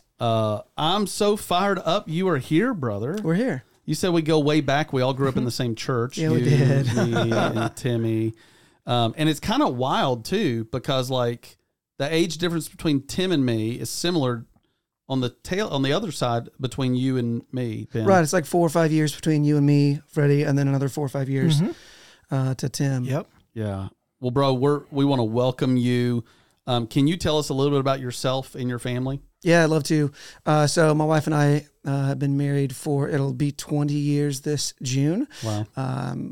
uh, I'm so fired up. You are here, brother. We're here. You said we go way back. We all grew up in the same church. Yeah, you, we did. me, and Timmy. Um, and it's kind of wild too, because like the age difference between Tim and me is similar on the tail, on the other side between you and me, Ben. Right. It's like four or five years between you and me, Freddie, and then another four or five years mm-hmm. uh, to Tim. Yep. Yeah. Well, bro, we're, we want to welcome you. Um, can you tell us a little bit about yourself and your family? Yeah, I'd love to. Uh, so my wife and I uh, have been married for, it'll be twenty years this June. Wow. Um,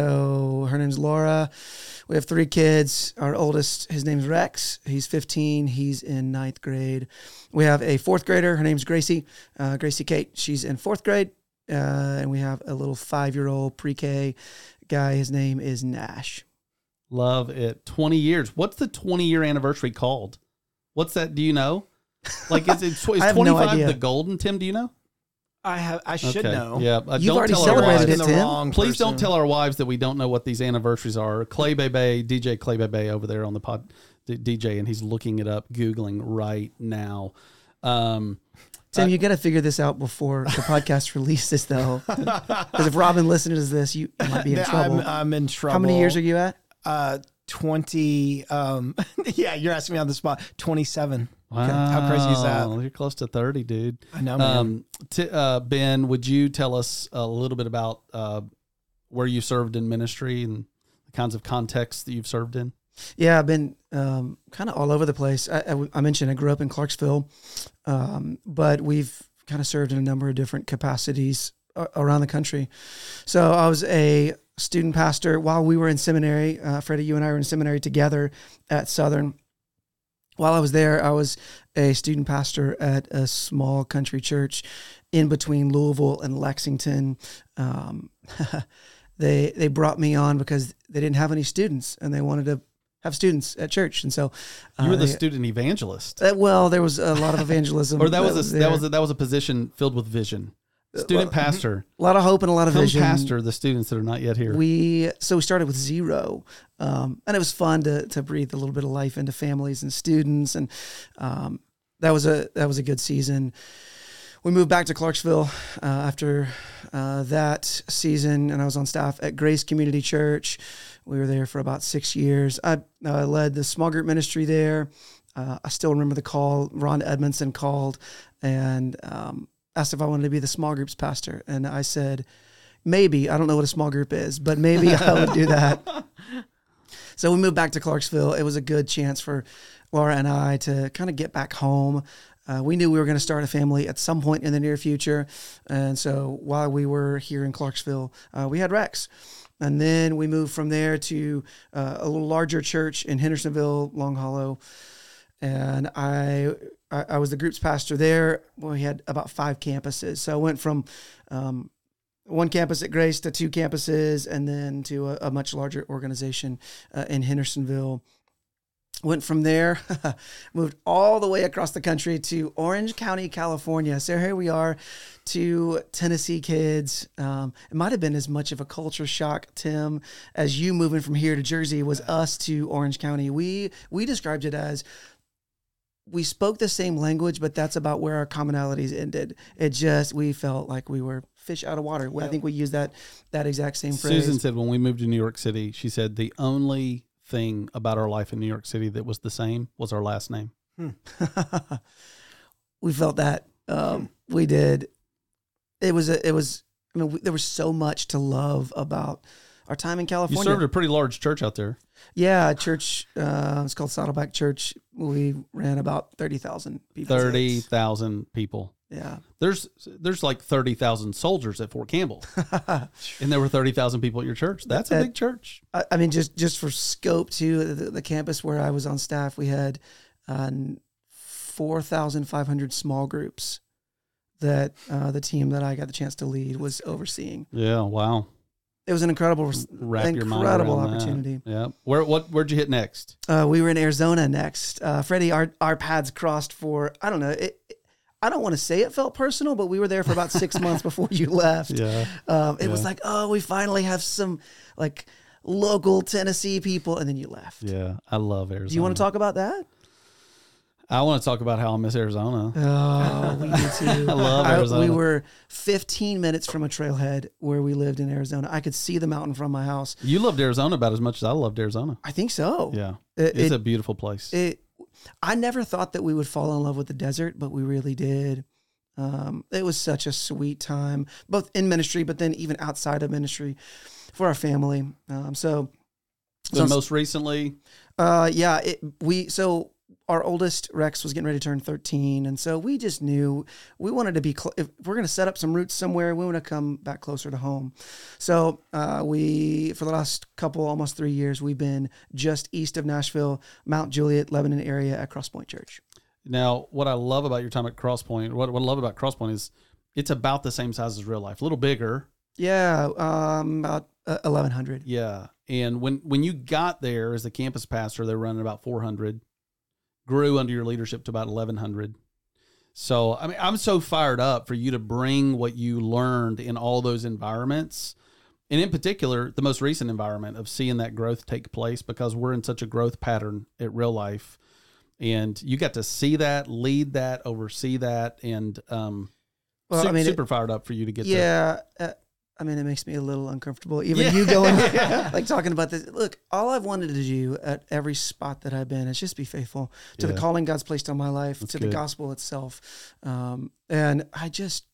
so her name's Laura. We have three kids. Our oldest, his name's Rex. He's fifteen. He's in ninth grade. We have a fourth grader. Her name's Gracie. Uh, Gracie Kate. She's in fourth grade. Uh, and we have a little five-year-old pre-K guy. His name is Nash. Love it. twenty years. What's the twenty-year anniversary called? What's that? Do you know? Like, is it is twenty-five no the golden, Tim? Do you know? I have. I should Okay. know. Yeah. Uh, You've don't already tell our celebrated wives. it, The Tim. wrong Please don't person. tell our wives that we don't know what these anniversaries are. Clay Bebe, D J Clay Bebe over there on the pod, D- DJ, and he's looking it up, Googling right now. Um, Tim, Uh, you got to figure this out before the podcast releases, though. Because if Robin listens to this, you might be in trouble. I'm, I'm in trouble. How many years are you at? Uh, twenty. Um, yeah, you're asking me on the spot. Twenty-seven. wow. How crazy is that? You're close to thirty, dude. I know, man. Um, t- uh, Ben, would you tell us a little bit about uh, where you served in ministry and the kinds of contexts that you've served in? Yeah, I've been um, kind of all over the place. I, I, I mentioned I grew up in Clarksville, um, but we've kind of served in a number of different capacities uh, around the country. So I was a student pastor while we were in seminary. Uh, Freddie, you and I were in seminary together at Southern. While I was there, I was a student pastor at a small country church in between Louisville and Lexington. Um, they they brought me on because they didn't have any students and they wanted to have students at church, and so You were the uh, student evangelist, uh, well, there was a lot of evangelism, or that was a, that there. was a, that was a position filled with vision. Student well, pastor, a lot of hope and a lot of come vision. pastor the students that are not yet here. We so we started with zero, um, and it was fun to to breathe a little bit of life into families and students, and um, that was a that was a good season. We moved back to Clarksville uh, after uh, that season, and I was on staff at Grace Community Church. We were there for about six years. I uh, led the small group ministry there. Uh, I still remember the call. Ron Edmondson called and um, asked if I wanted to be the small groups pastor. And I said, maybe. I don't know what a small group is, but maybe I would do that. So we moved back to Clarksville. It was a good chance for Laura and I to kind of get back home. Uh, we knew we were going to start a family at some point in the near future. And so while we were here in Clarksville, uh, we had Rex. And then we moved from there to uh, a little larger church in Hendersonville, Long Hollow. And I, I I was the group's pastor there. We had about five campuses. So I went from um, one campus at Grace to two campuses and then to a, a much larger organization uh, in Hendersonville. Went from there, moved all the way across the country to Orange County, California. So here we are, two Tennessee kids. Um, it might have been as much of a culture shock, Tim, as you moving from here to Jersey was us to Orange County. We we described it as we spoke the same language, but that's about where our commonalities ended. It just, we felt like we were fish out of water. I think we used that that exact same phrase. Susan said when we moved to New York City, she said the only thing about our life in New York City that was the same was our last name. Hmm. We felt that. Um, we did. It was, a, it was, I mean, we, there was so much to love about our time in You California. served a pretty large church out there. Yeah, a church, uh, it's called Saddleback Church. We ran about thirty thousand people. thirty thousand people. Yeah. There's there's like thirty thousand soldiers at Fort Campbell, and there were thirty thousand people at your church. That's a That- big church. I, I mean, just, just for scope too, the, the campus where I was on staff, we had uh, four thousand five hundred small groups that uh, the team that I got the chance to lead was overseeing. Yeah, wow. It was an incredible, Wrap your mind incredible around that. opportunity. Yeah. Where what where'd you hit next? Uh, we were in Arizona next. Uh, Freddie, our, our paths crossed for, I don't know, it, it, I don't want to say it felt personal, but we were there for about six months before you left. Yeah. Um, it Yeah. was like, oh, we finally have some like local Tennessee people, and then you left. Yeah. I love Arizona. Do you want to talk about that? I want to talk about how I miss Arizona. Oh, we do too. I love Arizona. we were fifteen minutes from a trailhead where we lived in Arizona. I could see the mountain from my house. You loved Arizona about as much as I loved Arizona. I think so. Yeah. It, It's it, a beautiful place. it, I never thought that we would fall in love with the desert, but we really did. Um, it was such a sweet time, both in ministry, but then even outside of ministry for our family. Um, so, so so most recently, uh, yeah, it, we, so our oldest Rex was getting ready to turn thirteen. And so we just knew we wanted to be, cl- if we're going to set up some roots somewhere, we want to come back closer to home. So, uh, we, for the last couple, almost three years, we've been just east of Nashville, Mount Juliet, Lebanon area at Cross Point Church. now what I love about your time at Cross Point, what, what I love about Cross Point is it's about the same size as real life, a little bigger. Yeah, um, about uh, eleven hundred. Yeah. And when, when you got there as the campus pastor, they were running about four hundred, grew under your leadership to about eleven hundred. So, I mean, I'm so fired up for you to bring what you learned in all those environments. And in particular, the most recent environment of seeing that growth take place, because we're in such a growth pattern at Real Life. And you got to see that, lead that, oversee that. And um, Well, su- I mean, super it- fired up for you to get there. Yeah. Uh, I mean, it makes me a little uncomfortable. Even Yeah. you going, like talking about this. Look, all I've wanted to do at every spot that I've been is just be faithful to Yeah. the calling God's placed on my life, That's to good. the gospel itself. Um, and I just,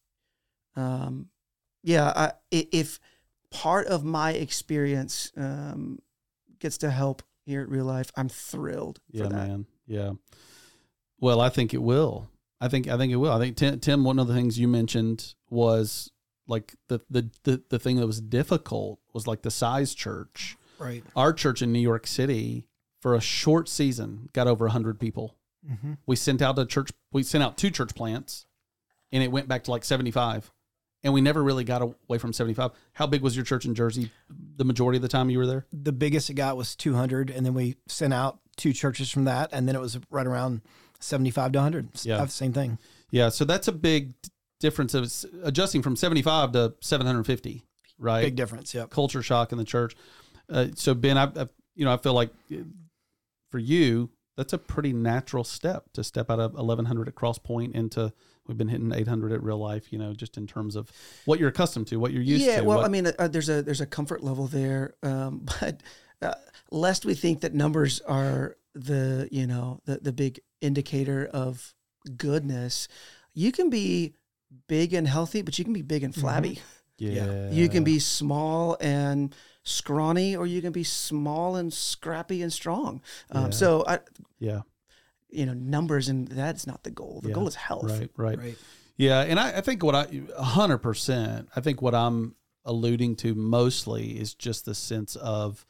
um, yeah, I, i- if part of my experience um, gets to help here at Real Life, I'm thrilled Yeah, for that. man. Yeah. Well, I think it will. I think I think it will. I think Tim, Tim, one of the things you mentioned was like the, the the the thing that was difficult was like the size church. Right. Our church in New York City for a short season got over one hundred people. Mm-hmm. We sent out a church we sent out two church plants and it went back to like seventy-five. And we never really got away from seventy-five. How big was your church in Jersey the majority of the time you were there? The biggest it got was two hundred, and then we sent out two churches from that, and then it was right around seventy-five to one hundred. Yeah. Same thing. Yeah, so that's a big difference of s- adjusting from seventy-five to seven hundred fifty, right? Big difference. Yep. Culture shock in the church. Uh, so Ben, I, I, you know, I feel like uh, for you, that's a pretty natural step to step out of eleven hundred at Cross Point into we've been hitting eight hundred at Real Life. You know, just in terms of what you're accustomed to, what you're used yeah, to. well, what- I mean, uh, there's a there's a comfort level there, um, but uh, lest we think that numbers are the you know the the big indicator of goodness, you can be big and healthy, but you can be big and flabby. yeah, You can be small and scrawny, or you can be small and scrappy and strong. Um, Yeah. So, I, yeah, you know, numbers and that's not the goal. The Yeah. goal is health. right, right, Right. Yeah, and I, I think what I a hundred percent. I think what I'm alluding to mostly is just the sense of,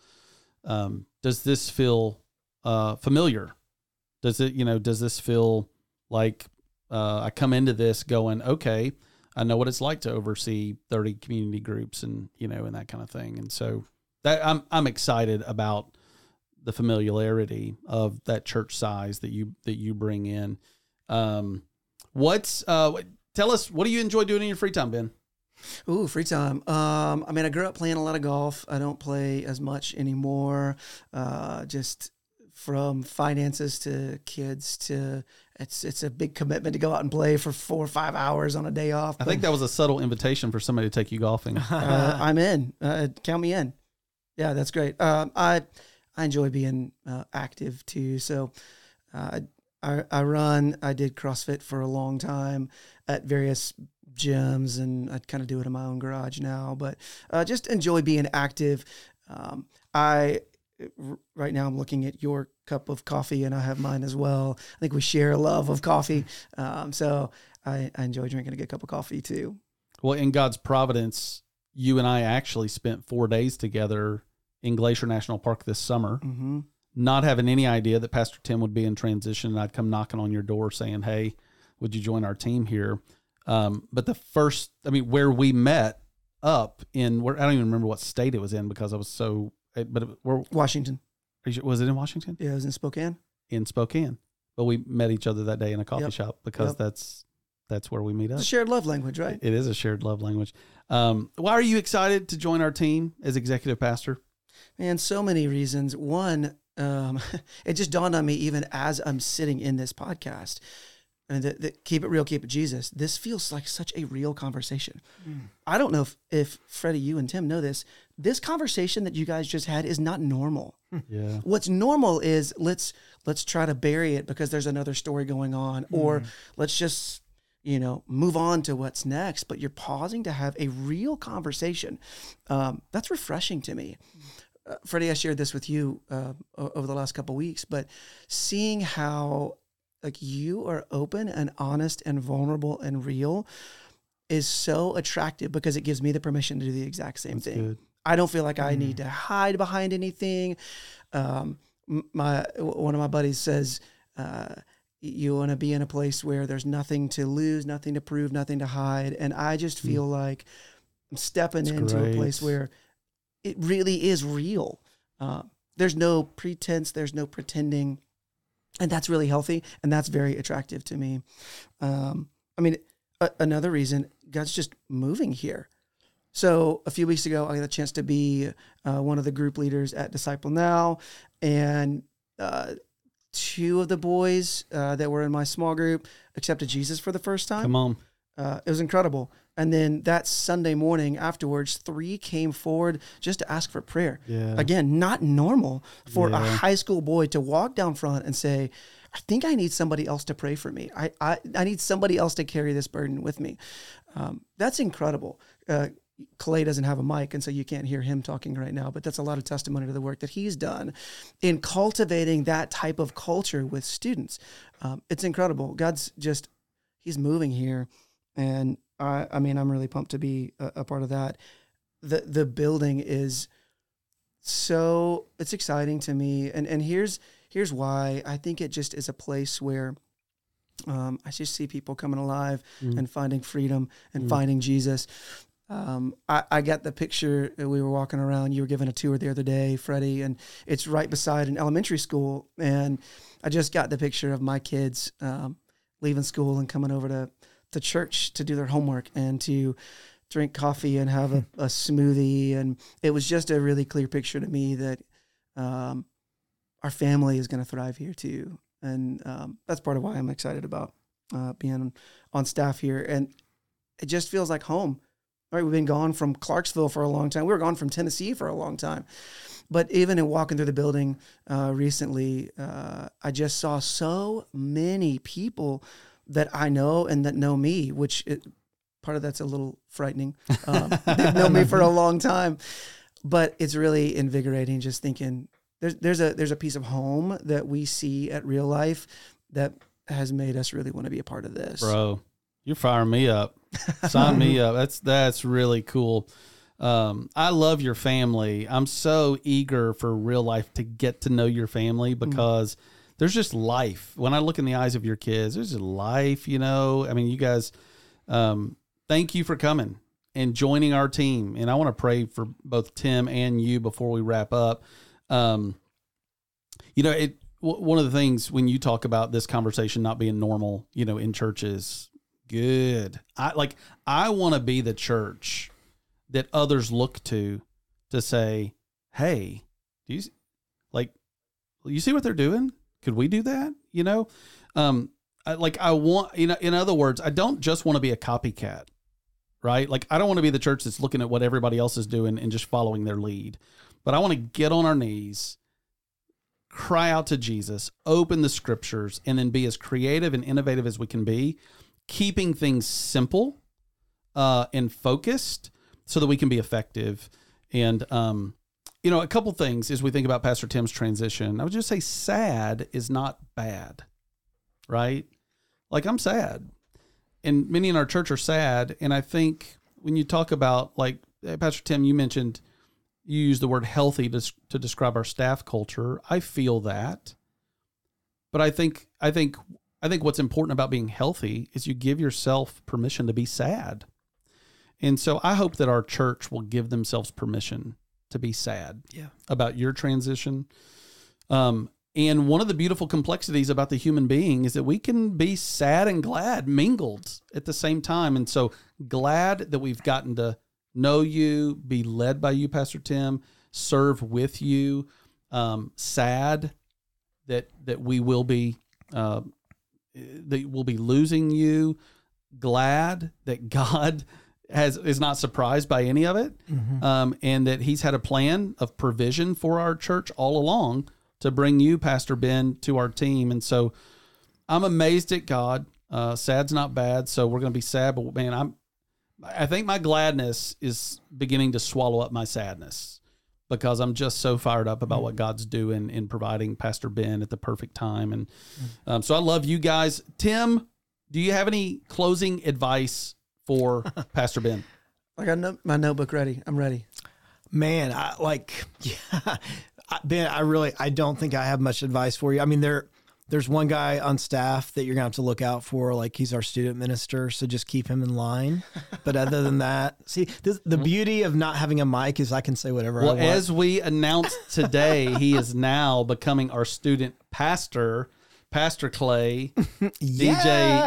um, does this feel uh, familiar? Does it, you know, does this feel like uh, I come into this going, okay, I know what it's like to oversee thirty community groups and you know and that kind of thing, and so that I'm I'm excited about the familiarity of that church size that you that you bring in. Um, what's uh, what- tell us what do you enjoy doing in your free time, Ben? Ooh, free time. Um, I mean, I grew up playing a lot of golf. I don't play as much anymore. Uh, just from finances to kids to it's it's a big commitment to go out and play for four or five hours on a day off. I think that was a subtle invitation for somebody to take you golfing. uh, I'm in. Uh, count me in. Yeah, that's great. Um, I I enjoy being uh, active too. So uh, I I run. I did CrossFit for a long time at various gyms, and I kind of do it in my own garage now. But uh, just enjoy being active. Um, I r- right now I'm looking at your cup of coffee, and I have mine as well. I think we share a love of coffee. Um, so I, I enjoy drinking a good cup of coffee too. Well, in God's providence, you and I actually spent four days together in Glacier National Park this summer, Mm-hmm. not having any idea that Pastor Tim would be in transition, and I'd come knocking on your door saying, "Hey, would you join our team here?" Um, but the first, I mean, where we met up in, where I don't even remember what state it was in because I was so, but it, where, Washington. was it in Washington? Yeah, it was in Spokane. In Spokane. But we met each other that day in a coffee Yep. shop because Yep. that's that's where we meet up. It's a shared love language, right? It is a shared love language. Um, why are you excited to join our team as executive pastor? Man, so many reasons. One, um, it just dawned on me even as I'm sitting in this podcast. And the, the, keep it real, keep it Jesus. This feels like such a real conversation. I don't know if, if Freddie, you and Tim know this. This conversation that you guys just had is not normal. Yeah. What's normal is let's let's try to bury it because there's another story going on, or let's just you know move on to what's next. But you're pausing to have a real conversation. Um, that's refreshing to me. Uh, Freddie, I shared this with you uh, o- over the last couple of weeks, but seeing how like you are open and honest and vulnerable and real is so attractive because it gives me the permission to do the exact same That's thing. good. I don't feel like I need to hide behind anything. Um, m- my one of my buddies says, uh, "You want to be in a place where there's nothing to lose, nothing to prove, nothing to hide." And I just feel like I'm stepping That's into great. a place where it really is real. Uh, there's no pretense. There's no pretending. And that's really healthy, and that's very attractive to me. Um, I mean, a, another reason, God's just moving here. So a few weeks ago, I had a chance to be uh, one of the group leaders at Disciple Now, and uh, two of the boys uh, that were in my small group accepted Jesus for the first time. Come on. Uh, it was incredible. And then that Sunday morning afterwards, three came forward just to ask for prayer. Yeah. Again, not normal for Yeah. a high school boy to walk down front and say, I think I need somebody else to pray for me. I I, I need somebody else to carry this burden with me. Um, that's incredible. Uh, Clay doesn't have a mic, and so you can't hear him talking right now, but that's a lot of testimony to the work that he's done in cultivating that type of culture with students. Um, it's incredible. God's just, he's moving here. And I, I mean, I'm really pumped to be a, a part of that. The the building is so, it's exciting to me. And and here's here's why. I think it just is a place where um, I just see people coming alive mm. and finding freedom and mm. finding Jesus. Um, I, I got the picture. We were walking around. You were giving a tour the other day, Freddie, and it's right beside an elementary school. And I just got the picture of my kids um, leaving school and coming over to to church to do their homework and to drink coffee and have a, a smoothie. And it was just a really clear picture to me that um, our family is going to thrive here too. And um, that's part of why I'm excited about uh, being on staff here. And it just feels like home. Right, we've been gone from Clarksville for a long time. We were gone from Tennessee for a long time. But even in walking through the building uh, recently, uh, I just saw so many people that I know and that know me, which it, part of that's a little frightening. Um, they've known me for a long time, but it's really invigorating just thinking there's there's a there's a piece of home that we see at Real Life that has made us really want to be a part of this. Bro, you're firing me up. Sign me up. That's that's really cool. Um, I love your family. I'm so eager for Real Life to get to know your family because mm-hmm. there's just life. When I look in the eyes of your kids, there's just life, you know. I mean, you guys, um, thank you for coming and joining our team. And I want to pray for both Tim and you before we wrap up. Um, you know, it w- one of the things when you talk about this conversation not being normal, you know, in churches, good. I like, I want to be the church that others look to to say, hey, do you like, you see what they're doing? Could we do that? You know, um, I, like I want, you know, in other words, I don't just want to be a copycat, right? Like I don't want to be the church that's looking at what everybody else is doing and just following their lead, but I want to get on our knees, cry out to Jesus, open the scriptures, and then be as creative and innovative as we can be, keeping things simple uh, and focused so that we can be effective. And, um, you know, a couple things as we think about Pastor Tim's transition, I would just say sad is not bad, right? Like I'm sad. And many in our church are sad. And I think when you talk about, like, Pastor Tim, you mentioned, you used the word healthy to, to describe our staff culture. I feel that. But I think, I think, I think what's important about being healthy is you give yourself permission to be sad. And so I hope that our church will give themselves permission to be sad yeah. about your transition. Um, and one of the beautiful complexities about the human being is that we can be sad and glad mingled at the same time. And so glad that we've gotten to know you, be led by you, Pastor Tim, serve with you. Um, sad that that we will be uh, that we'll be losing you. Glad that God has is not surprised by any of it, mm-hmm. um, and that He's had a plan of provision for our church all along to bring you, Pastor Ben, to our team. And so I'm amazed at God. Uh, sad's not bad, so we're going to be sad, but man, I'm. I think my gladness is beginning to swallow up my sadness because I'm just so fired up about mm-hmm. what God's doing in providing Pastor Ben at the perfect time. And um, so I love you guys. Tim, do you have any closing advice for Pastor Ben? I got no, my notebook ready. I'm ready. Man, I like, yeah, Ben, I really, I don't think I have much advice for you. I mean, there, there's one guy on staff that you're gonna have to look out for. Like he's our student minister. So just keep him in line. But other than that, see, this, the beauty of not having a mic is I can say whatever well, I want. As we announced today, he is now becoming our student pastor. Pastor Clay, Yeah. D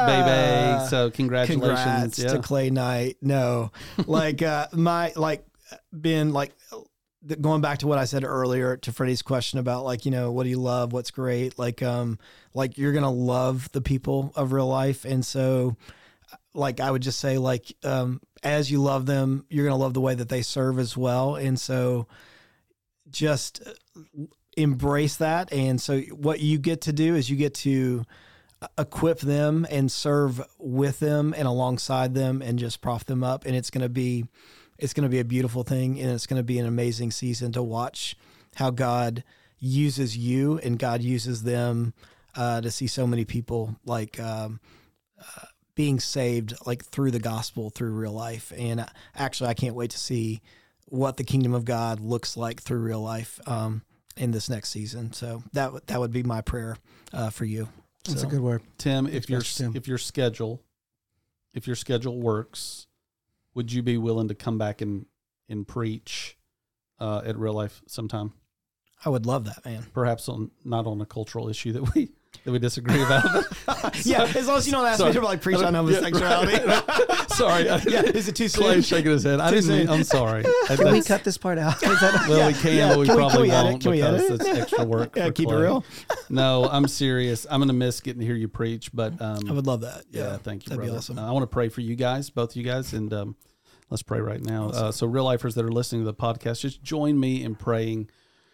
J Baby. So congratulations. Congrats yeah. to Clay Knight. No, like uh, my like been like going back to what I said earlier to Freddie's question about like, you know, what do you love? What's great? Like, um, like you're gonna love the people of Real Life, and so like I would just say like um, as you love them, you're gonna love the way that they serve as well, and so just embrace that. And so what you get to do is you get to equip them and serve with them and alongside them and just prop them up. And it's going to be, it's going to be a beautiful thing. And it's going to be an amazing season to watch how God uses you and God uses them uh, to see so many people like um, uh, being saved, like through the gospel, through Real Life. And actually, I can't wait to see what the kingdom of God looks like through Real Life. Um, in this next season. So that w- that would be my prayer uh, for you. That's So, a good word. Tim, if your Pastor Tim. if your schedule, if your schedule works, would you be willing to come back and, and preach uh, at Real Life sometime? I would love that, man. Perhaps on not on a cultural issue that we that we disagree about. Yeah, as long as you don't ask Sorry. me to like preach on homosexuality. Sorry, I, Yeah, is it too soon? Clay's shaking his head. I Too didn't. Mean, soon. I'm sorry. Can we That's- cut this part out? Is that- Well, Yeah, we can, yeah. but we Can we- probably can we edit? won't Can we because edit? it's extra work. Yeah, for keep it Clay. real. No, I'm serious. I'm going to miss getting to hear you preach, but um, I would love that. yeah, Yeah, thank you, that'd brother. be awesome. Uh, I want to pray for you guys, both of you guys, and um, let's pray right now. Uh, so, real lifers that are listening to the podcast, just join me in praying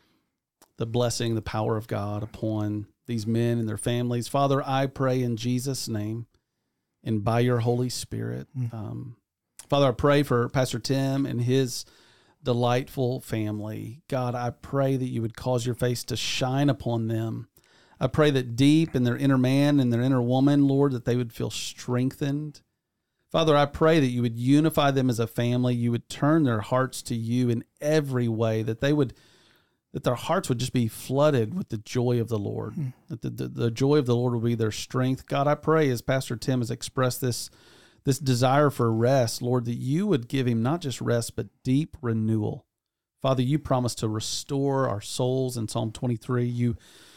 the blessing, the power of God upon these men and their families. Father, I pray in Jesus' name and by your Holy Spirit. Um, Father, I pray for Pastor Tim and his delightful family. God, I pray that you would cause your face to shine upon them. I pray that deep in their inner man and their inner woman, Lord, that they would feel strengthened. Father, I pray that you would unify them as a family. You would turn their hearts to you in every way, that they would, that their hearts would just be flooded with the joy of the Lord, mm. that the, the, the joy of the Lord will be their strength. God, I pray as Pastor Tim has expressed this, this desire for rest, Lord, that you would give him not just rest, but deep renewal. Father, you promised to restore our souls in Psalm twenty-three. You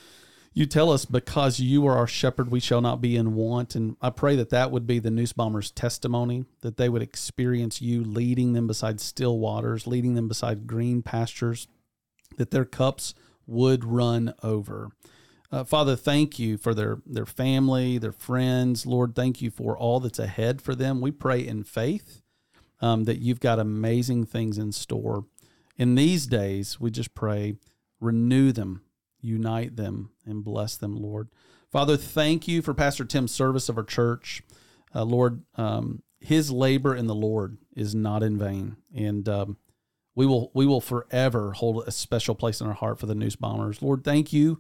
You tell us, because you are our shepherd, we shall not be in want. And I pray that that would be the Nussbaumers' testimony, that they would experience you leading them beside still waters, leading them beside green pastures, that their cups would run over. Uh, Father, thank you for their, their family, their friends. Lord, thank you for all that's ahead for them. We pray in faith um, that you've got amazing things in store. In these days, we just pray, renew them, unite them, and bless them, Lord. Father, thank you for Pastor Tim's service of our church. Uh, Lord, um, his labor in the Lord is not in vain. And um, we will we will forever hold a special place in our heart for the Nussbaumers. Lord, thank you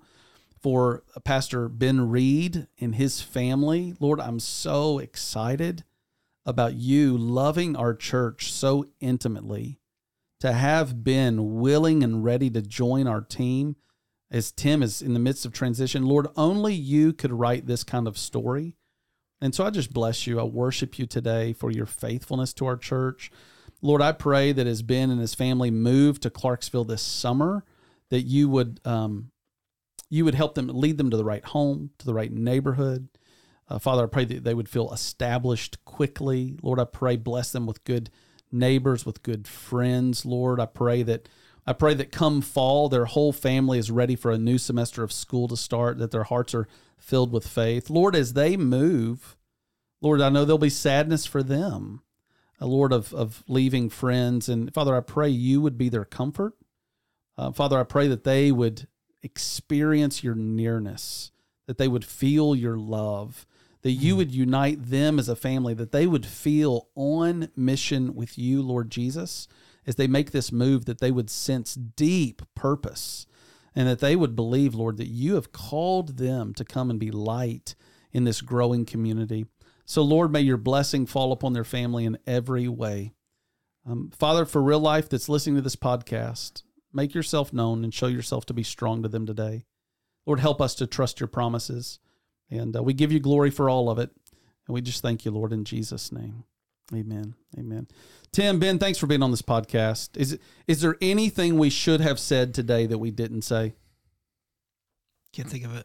for Pastor Ben Reed and his family. Lord, I'm so excited about you loving our church so intimately, to have been willing and ready to join our team as Tim is in the midst of transition. Lord, only you could write this kind of story. And so I just bless you. I worship you today for your faithfulness to our church. Lord, I pray that as Ben and his family move to Clarksville this summer, that you would um, you would help them, lead them to the right home, to the right neighborhood. Uh, Father, I pray that they would feel established quickly. Lord, I pray, bless them with good neighbors, with good friends. Lord, I pray that I pray that come fall, their whole family is ready for a new semester of school to start, that their hearts are filled with faith. Lord, as they move, Lord, I know there'll be sadness for them, uh, Lord, of, of leaving friends. And Father, I pray you would be their comfort. Uh, Father, I pray that they would experience your nearness, that they would feel your love, that you would unite them as a family, that they would feel on mission with you, Lord Jesus, as they make this move, that they would sense deep purpose, and that they would believe, Lord, that you have called them to come and be light in this growing community. So, Lord, may your blessing fall upon their family in every way. Um, Father, for Real Life that's listening to this podcast, make yourself known and show yourself to be strong to them today. Lord, help us to trust your promises. And uh, we give you glory for all of it. And we just thank you, Lord, in Jesus' name. Amen. Amen. Tim, Ben, thanks for being on this podcast. Is, is there anything we should have said today that we didn't say? Can't think of it.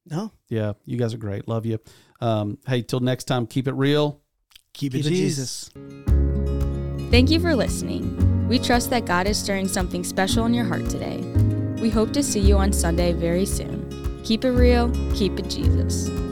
No. Yeah, you guys are great. Love you. Um, hey, till next time, keep it real. Keep it Keep it Jesus. Jesus. Thank you for listening. We trust that God is stirring something special in your heart today. We hope to see you on Sunday very soon. Keep it real, keep it Jesus.